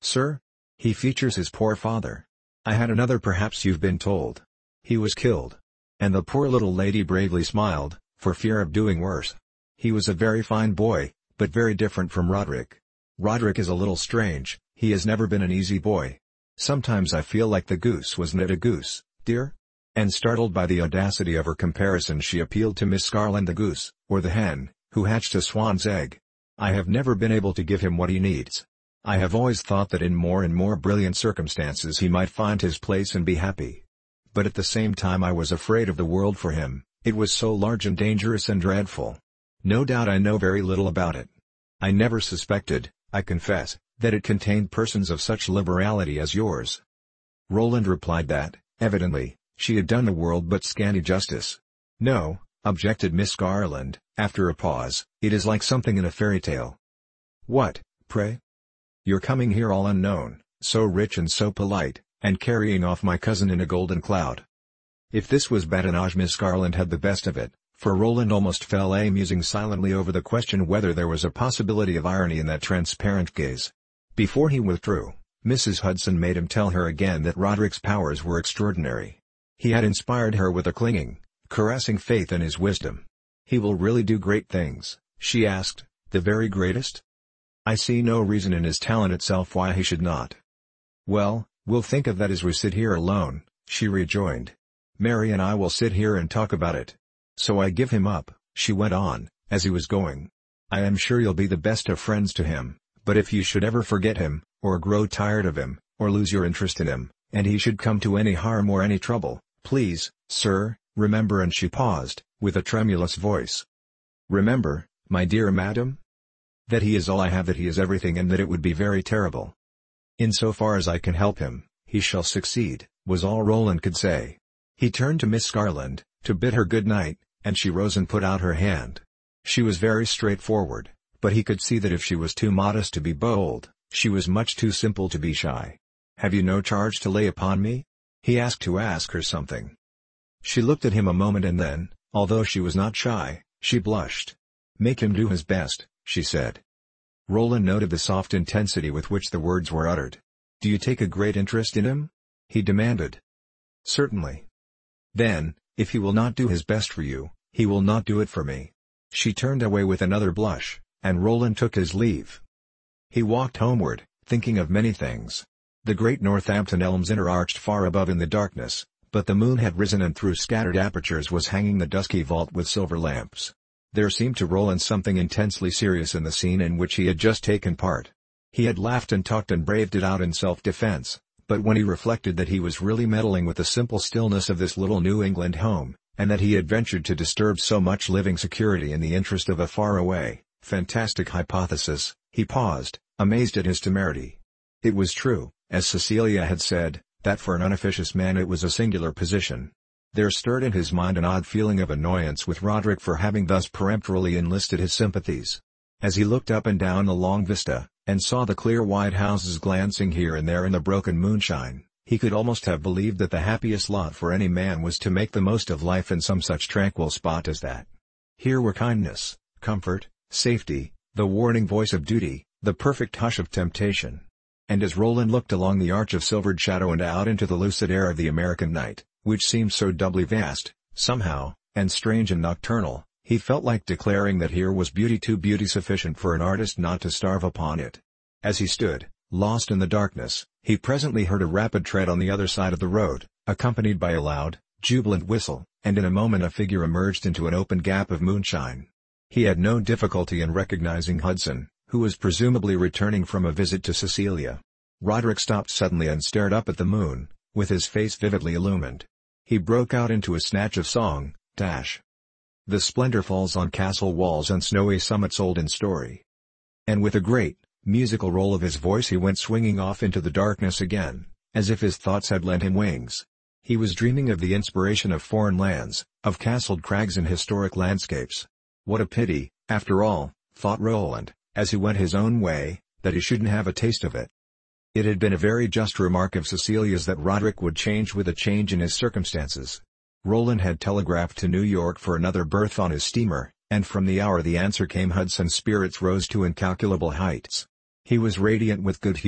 Sir? He features his poor father. I had another, perhaps you've been told. He was killed. And the poor little lady bravely smiled, for fear of doing worse. He was a very fine boy, but very different from Roderick. Roderick is a little strange, he has never been an easy boy. Sometimes I feel like the goose wasn't it a goose, dear? And startled by the audacity of her comparison, she appealed to Miss Garland the goose, or the hen, who hatched a swan's egg. I have never been able to give him what he needs. I have always thought that in more and more brilliant circumstances he might find his place and be happy. But at the same time I was afraid of the world for him, it was so large and dangerous and dreadful. No doubt I know very little about it. I never suspected, I confess, that it contained persons of such liberality as yours. Roland replied that, evidently, she had done the world but scanty justice. No, objected Miss Garland, after a pause, it is like something in a fairy tale. What, pray? You're coming here all unknown, so rich and so polite, and carrying off my cousin in a golden cloud. If this was badinage, Miss Garland had the best of it, for Roland almost fell a musing silently over the question whether there was a possibility of irony in that transparent gaze. Before he withdrew, Missus Hudson made him tell her again that Roderick's powers were extraordinary. He had inspired her with a clinging, caressing faith in his wisdom. He will really do great things, she asked, the very greatest? I see no reason in his talent itself why he should not. Well, we'll think of that as we sit here alone, she rejoined. Mary and I will sit here and talk about it. So I give him up, she went on, as he was going. I am sure you'll be the best of friends to him, but if you should ever forget him, or grow tired of him, or lose your interest in him, and he should come to any harm or any trouble, please, sir, remember, and she paused, with a tremulous voice. Remember, my dear madam? That he is all I have, that he is everything, and that it would be very terrible. In so far as I can help him, he shall succeed, was all Roland could say. He turned to Miss Garland, to bid her good night, and she rose and put out her hand. She was very straightforward, but he could see that if she was too modest to be bold, she was much too simple to be shy. Have you no charge to lay upon me? He asked to ask her something. She looked at him a moment, and then, although she was not shy, she blushed. Make him do his best, she said. Roland noted the soft intensity with which the words were uttered. Do you take a great interest in him? He demanded. Certainly. Then, if he will not do his best for you, he will not do it for me. She turned away with another blush, and Roland took his leave. He walked homeward, thinking of many things. The great Northampton elms interarched far above in the darkness, but the moon had risen and through scattered apertures was hanging the dusky vault with silver lamps. There seemed to Roland something intensely serious in the scene in which he had just taken part. He had laughed and talked and braved it out in self-defense, but when he reflected that he was really meddling with the simple stillness of this little New England home, and that he had ventured to disturb so much living security in the interest of a far-away, fantastic hypothesis, he paused, amazed at his temerity. It was true, as Cecilia had said, that for an unofficious man it was a singular position. There stirred in his mind an odd feeling of annoyance with Roderick for having thus peremptorily enlisted his sympathies. As he looked up and down the long vista, and saw the clear white houses glancing here and there in the broken moonshine, he could almost have believed that the happiest lot for any man was to make the most of life in some such tranquil spot as that. Here were kindness, comfort, safety, the warning voice of duty, the perfect hush of temptation. And as Roland looked along the arch of silvered shadow and out into the lucid air of the American night, which seemed so doubly vast, somehow, and strange and nocturnal, he felt like declaring that here was beauty, too beauty sufficient for an artist not to starve upon it. As he stood, lost in the darkness, he presently heard a rapid tread on the other side of the road, accompanied by a loud, jubilant whistle, and in a moment a figure emerged into an open gap of moonshine. He had no difficulty in recognizing Hudson, who was presumably returning from a visit to Cecilia. Roderick stopped suddenly and stared up at the moon, with his face vividly illumined. He broke out into a snatch of song, dash. The splendor falls on castle walls and snowy summits old in story. And with a great, musical roll of his voice he went swinging off into the darkness again, as if his thoughts had lent him wings. He was dreaming of the inspiration of foreign lands, of castled crags and historic landscapes. What a pity, after all, thought Roland, as he went his own way, that he shouldn't have a taste of it. It had been a very just remark of Cecilia's that Roderick would change with a change in his circumstances. Roland had telegraphed to New York for another berth on his steamer, and from the hour the answer came Hudson's spirits rose to incalculable heights. He was radiant with good humor,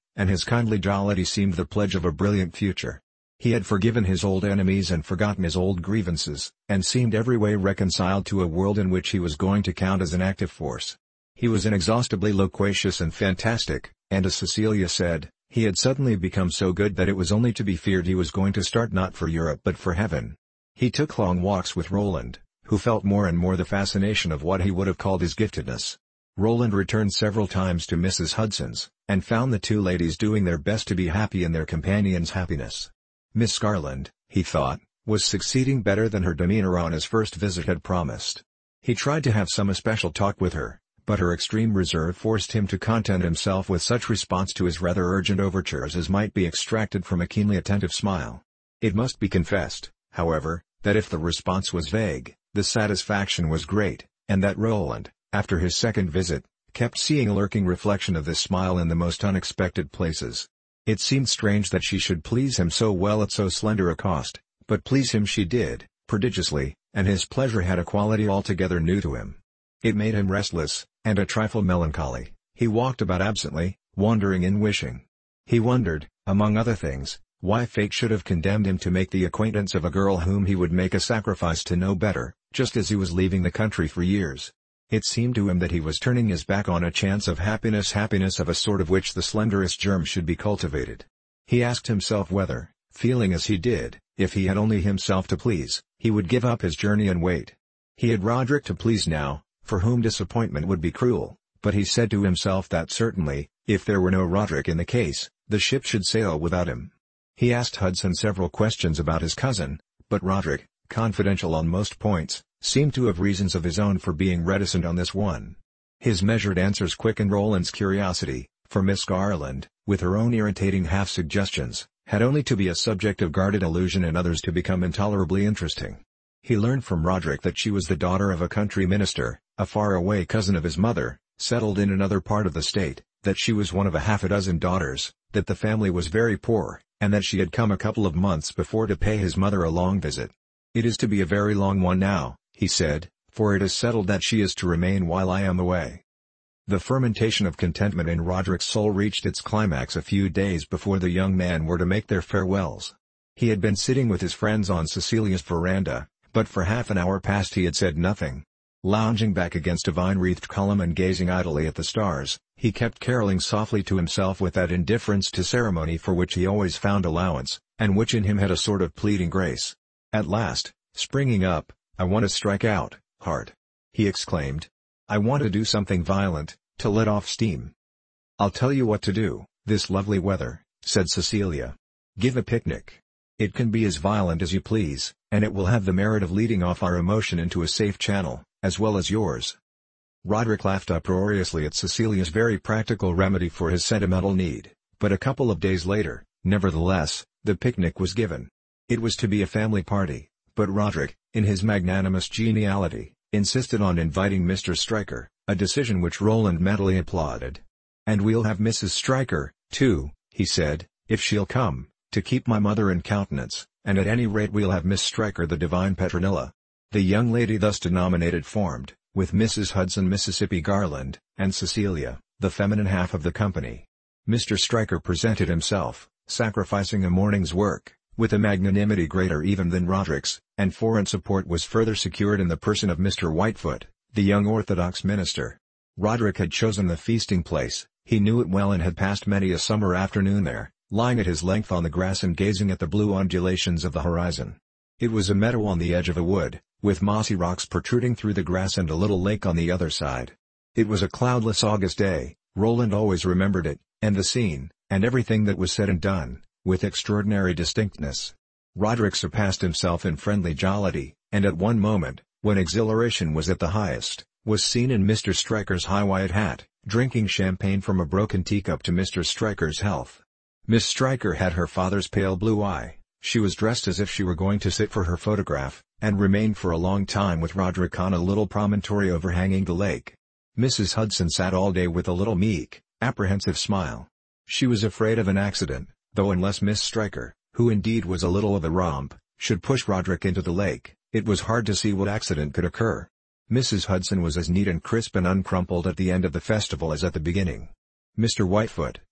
and his kindly jollity seemed the pledge of a brilliant future. He had forgiven his old enemies and forgotten his old grievances, and seemed every way reconciled to a world in which he was going to count as an active force. He was inexhaustibly loquacious and fantastic, and as Cecilia said, he had suddenly become so good that it was only to be feared he was going to start not for Europe but for heaven. He took long walks with Roland, who felt more and more the fascination of what he would have called his giftedness. Roland returned several times to Missus Hudson's, and found the two ladies doing their best to be happy in their companion's happiness. Miss Garland, he thought, was succeeding better than her demeanor on his first visit had promised. He tried to have some especial talk with her, but her extreme reserve forced him to content himself with such response to his rather urgent overtures as might be extracted from a keenly attentive smile. It must be confessed, however, that if the response was vague, the satisfaction was great, and that Roland, after his second visit, kept seeing a lurking reflection of this smile in the most unexpected places. It seemed strange that she should please him so well at so slender a cost, but please him she did, prodigiously, and his pleasure had a quality altogether new to him. It made him restless, and a trifle melancholy. He walked about absently, wondering and wishing. He wondered, among other things, why fate should have condemned him to make the acquaintance of a girl whom he would make a sacrifice to know better, just as he was leaving the country for years. It seemed to him that he was turning his back on a chance of happiness happiness of a sort of which the slenderest germ should be cultivated. He asked himself whether, feeling as he did, if he had only himself to please, he would give up his journey and wait. He had Roderick to please now, for whom disappointment would be cruel, but he said to himself that certainly, if there were no Roderick in the case, the ship should sail without him. He asked Hudson several questions about his cousin, but Roderick, confidential on most points, seemed to have reasons of his own for being reticent on this one. His measured answers quickened Roland's curiosity, for Miss Garland, with her own irritating half-suggestions, had only to be a subject of guarded allusion and others to become intolerably interesting. He learned from Roderick that she was the daughter of a country minister, a far-away cousin of his mother, settled in another part of the state, that she was one of a half a dozen daughters, that the family was very poor, and that she had come a couple of months before to pay his mother a long visit. "It is to be a very long one now," he said, "for it is settled that she is to remain while I am away." The fermentation of contentment in Roderick's soul reached its climax a few days before the young men were to make their farewells. He had been sitting with his friends on Cecilia's veranda, but for half an hour past he had said nothing. Lounging back against a vine-wreathed column and gazing idly at the stars, he kept caroling softly to himself with that indifference to ceremony for which he always found allowance, and which in him had a sort of pleading grace. At last, springing up, "I want to strike out, Hart," he exclaimed. "I want to do something violent, to let off steam." "I'll tell you what to do, this lovely weather," said Cecilia. "Give a picnic. It can be as violent as you please, and it will have the merit of leading off our emotion into a safe channel, as well as yours." Roderick laughed uproariously at Cecilia's very practical remedy for his sentimental need, but a couple of days later, nevertheless, the picnic was given. It was to be a family party, but Roderick, in his magnanimous geniality, insisted on inviting Mister Stryker, a decision which Roland mentally applauded. "And we'll have Missus Stryker, too," he said, "if she'll come, to keep my mother in countenance, and at any rate we'll have Miss Stryker the divine Petronilla." The young lady thus denominated formed, with Missus Hudson Mississippi Garland, and Cecilia, the feminine half of the company. Mister Stryker presented himself, sacrificing a morning's work, with a magnanimity greater even than Roderick's, and foreign support was further secured in the person of Mister Whitefoot, the young Orthodox minister. Roderick had chosen the feasting place, he knew it well and had passed many a summer afternoon there, lying at his length on the grass and gazing at the blue undulations of the horizon. It was a meadow on the edge of a wood, with mossy rocks protruding through the grass and a little lake on the other side. It was a cloudless August day, Roland always remembered it, and the scene, and everything that was said and done, with extraordinary distinctness. Roderick surpassed himself in friendly jollity, and at one moment, when exhilaration was at the highest, was seen in Mister Stryker's high white hat, drinking champagne from a broken teacup to Mister Stryker's health. Miss Stryker had her father's pale blue eye, she was dressed as if she were going to sit for her photograph, and remained for a long time with Roderick on a little promontory overhanging the lake. Missus Hudson sat all day with a little meek, apprehensive smile. She was afraid of an accident, though unless Miss Stryker, who indeed was a little of a romp, should push Roderick into the lake, it was hard to see what accident could occur. Missus Hudson was as neat and crisp and uncrumpled at the end of the festival as at the beginning. Mister Whitefoot,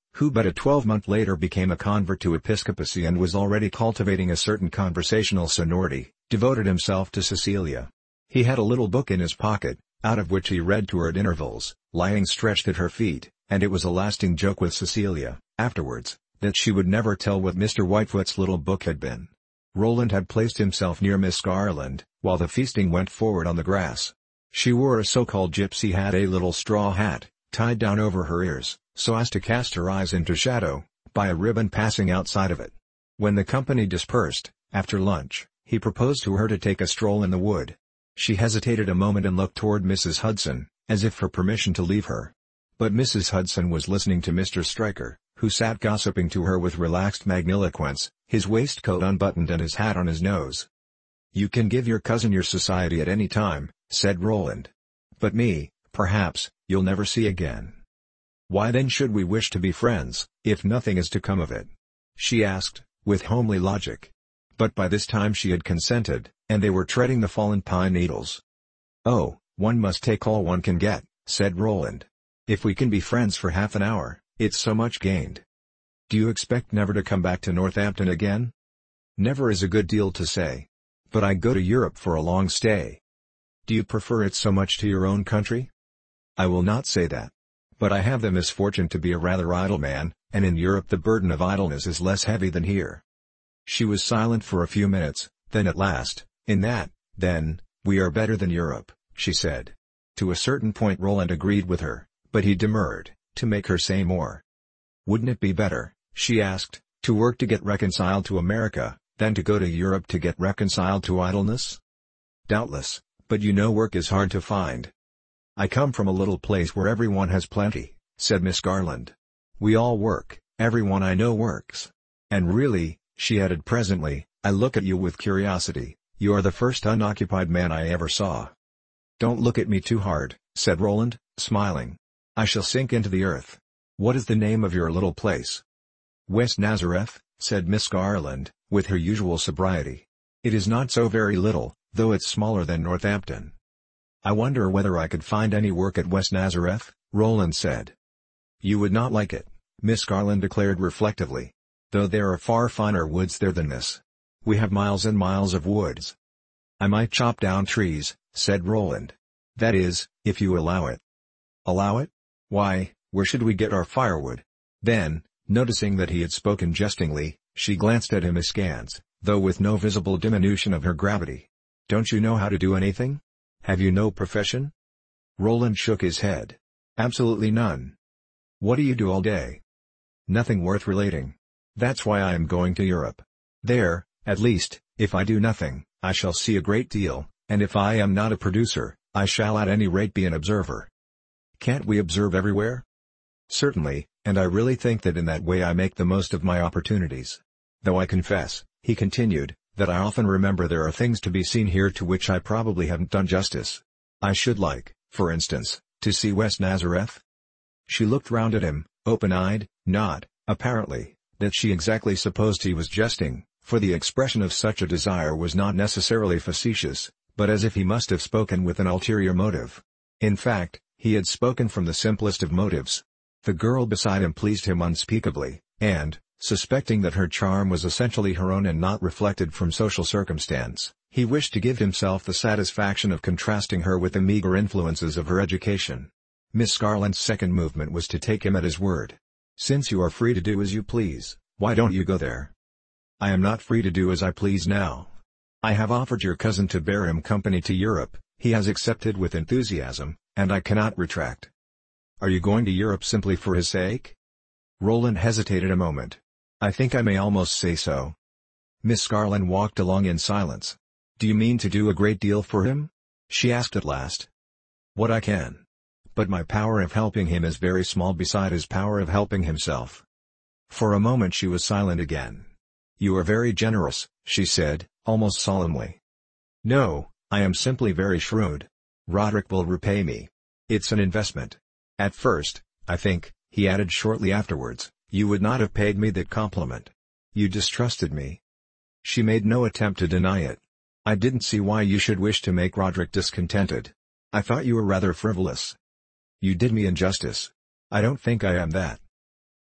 who but a twelve-month later became a convert to episcopacy and was already cultivating a certain conversational sonority, devoted himself to Cecilia. He had a little book in his pocket, out of which he read to her at intervals, lying stretched at her feet, and it was a lasting joke with Cecilia, afterwards, that she would never tell what Mister Whitefoot's little book had been. Roland had placed himself near Miss Garland, while the feasting went forward on the grass. She wore a so-called gypsy hat, a little straw hat, tied down over her ears, so as to cast her eyes into shadow, by a ribbon passing outside of it. When the company dispersed, after lunch, he proposed to her to take a stroll in the wood. She hesitated a moment and looked toward Missus Hudson, as if for permission to leave her. But Missus Hudson was listening to Mister Stryker, who sat gossiping to her with relaxed magniloquence, his waistcoat unbuttoned and his hat on his nose. "You can give your cousin your society at any time," said Roland. "But me, perhaps, you'll never see again." "Why then should we wish to be friends, if nothing is to come of it?" she asked, with homely logic. But by this time she had consented, and they were treading the fallen pine needles. "Oh, one must take all one can get," said Roland. "If we can be friends for half an hour, it's so much gained." "Do you expect never to come back to Northampton again?" "Never is a good deal to say. But I go to Europe for a long stay." "Do you prefer it so much to your own country?" "I will not say that. But I have the misfortune to be a rather idle man, and in Europe the burden of idleness is less heavy than here." She was silent for a few minutes, then at last, "In that, then, we are better than Europe," she said. To a certain point Roland agreed with her, but he demurred, to make her say more. "Wouldn't it be better," she asked, "to work to get reconciled to America, than to go to Europe to get reconciled to idleness?" "Doubtless, but you know work is hard to find." "I come from a little place where everyone has plenty," said Miss Garland. "We all work, everyone I know works. And really," she added presently, "I look at you with curiosity, you are the first unoccupied man I ever saw." "Don't look at me too hard," said Roland, smiling. "I shall sink into the earth. What is the name of your little place?" "West Nazareth," said Miss Garland, with her usual sobriety. "It is not so very little, though it's smaller than Northampton." "I wonder whether I could find any work at West Nazareth," Roland said. "You would not like it," Miss Garland declared reflectively. "Though there are far finer woods there than this. We have miles and miles of woods." "I might chop down trees," said Roland. "That is, if you allow it." "Allow it? Why, where should we get our firewood?" Then, noticing that he had spoken jestingly, she glanced at him askance, though with no visible diminution of her gravity. "Don't you know how to do anything? Have you no profession?" Roland shook his head. "Absolutely none." "What do you do all day?" "Nothing worth relating. That's why I am going to Europe. There, at least, if I do nothing, I shall see a great deal, and if I am not a producer, I shall at any rate be an observer." "Can't we observe everywhere?" "Certainly, and I really think that in that way I make the most of my opportunities. Though I confess," he continued, "that I often remember there are things to be seen here to which I probably haven't done justice. I should like, for instance, to see West Nazareth." She looked round at him, open-eyed, not, apparently, that she exactly supposed he was jesting, for the expression of such a desire was not necessarily facetious, but as if he must have spoken with an ulterior motive. In fact, he had spoken from the simplest of motives. The girl beside him pleased him unspeakably, and, suspecting that her charm was essentially her own and not reflected from social circumstance, he wished to give himself the satisfaction of contrasting her with the meager influences of her education. Miss Garland's second movement was to take him at his word. "Since you are free to do as you please, why don't you go there?" "I am not free to do as I please now. I have offered your cousin to bear him company to Europe, he has accepted with enthusiasm, and I cannot retract." "Are you going to Europe simply for his sake?" Roland hesitated a moment. "I think I may almost say so." Miss Garland walked along in silence. "Do you mean to do a great deal for him?" she asked at last. "What I can. But my power of helping him is very small beside his power of helping himself." For a moment she was silent again. "You are very generous," she said, almost solemnly. "No, I am simply very shrewd. Roderick will repay me. It's an investment. At first, I think," he added shortly afterwards, "you would not have paid me that compliment. You distrusted me." She made no attempt to deny it. "I didn't see why you should wish to make Roderick discontented. I thought you were rather frivolous." "You did me injustice. I don't think I am that."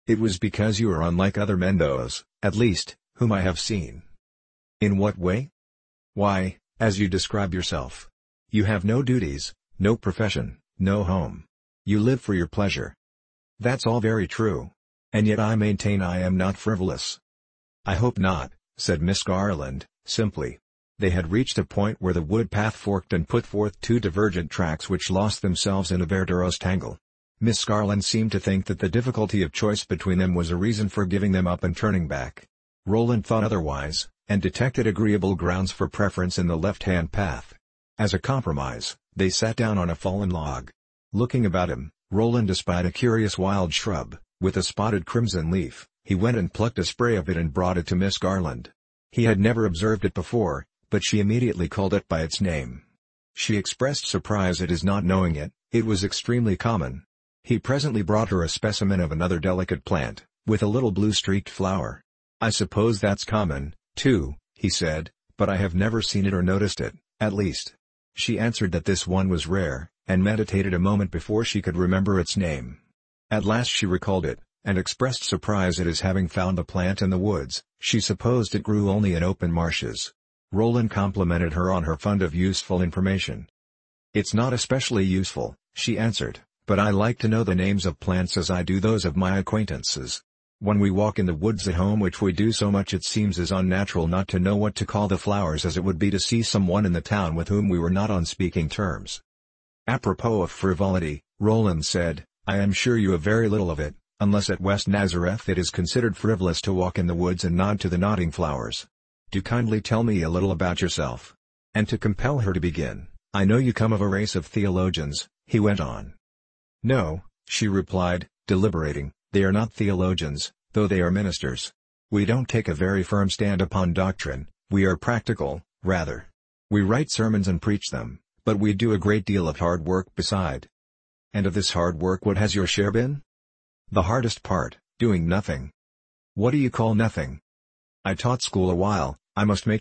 It was because you are unlike other men, those, at least, whom I have seen. In what way? Why, as you describe yourself. You have no duties, no profession, no home. You live for your pleasure. That's all very true. And yet I maintain I am not frivolous. I hope not, said Miss Garland, simply. They had reached a point where the wood path forked and put forth two divergent tracks which lost themselves in a verdurous tangle. Miss Garland seemed to think that the difficulty of choice between them was a reason for giving them up and turning back. Roland thought otherwise, and detected agreeable grounds for preference in the left-hand path. As a compromise, they sat down on a fallen log. Looking about him, Roland espied a curious wild shrub, with a spotted crimson leaf. He went and plucked a spray of it and brought it to Miss Garland. He had never observed it before, but she immediately called it by its name. She expressed surprise at his not knowing it. It was extremely common. He presently brought her a specimen of another delicate plant, with a little blue-streaked flower. "I suppose that's common, too," he said, "but I have never seen it or noticed it, at least." She answered that this one was rare, and meditated a moment before she could remember its name. At last she recalled it, and expressed surprise at his having found the plant in the woods. She supposed it grew only in open marshes. Roland complimented her on her fund of useful information. "It's not especially useful," she answered, "but I like to know the names of plants as I do those of my acquaintances. When we walk in the woods at home, which we do so much, it seems as unnatural not to know what to call the flowers as it would be to see someone in the town with whom we were not on speaking terms." Apropos of frivolity, Roland said, "I am sure you have very little of it, unless at West Nazareth it is considered frivolous to walk in the woods and nod to the nodding flowers. Do kindly tell me a little about yourself." And to compel her to begin, "I know you come of a race of theologians," he went on. "No," she replied, deliberating, "they are not theologians, though they are ministers. We don't take a very firm stand upon doctrine, we are practical, rather. We write sermons and preach them, but we do a great deal of hard work beside." "And of this hard work what has your share been?" "The hardest part, doing nothing." "What do you call nothing?" "I taught school a while, I must make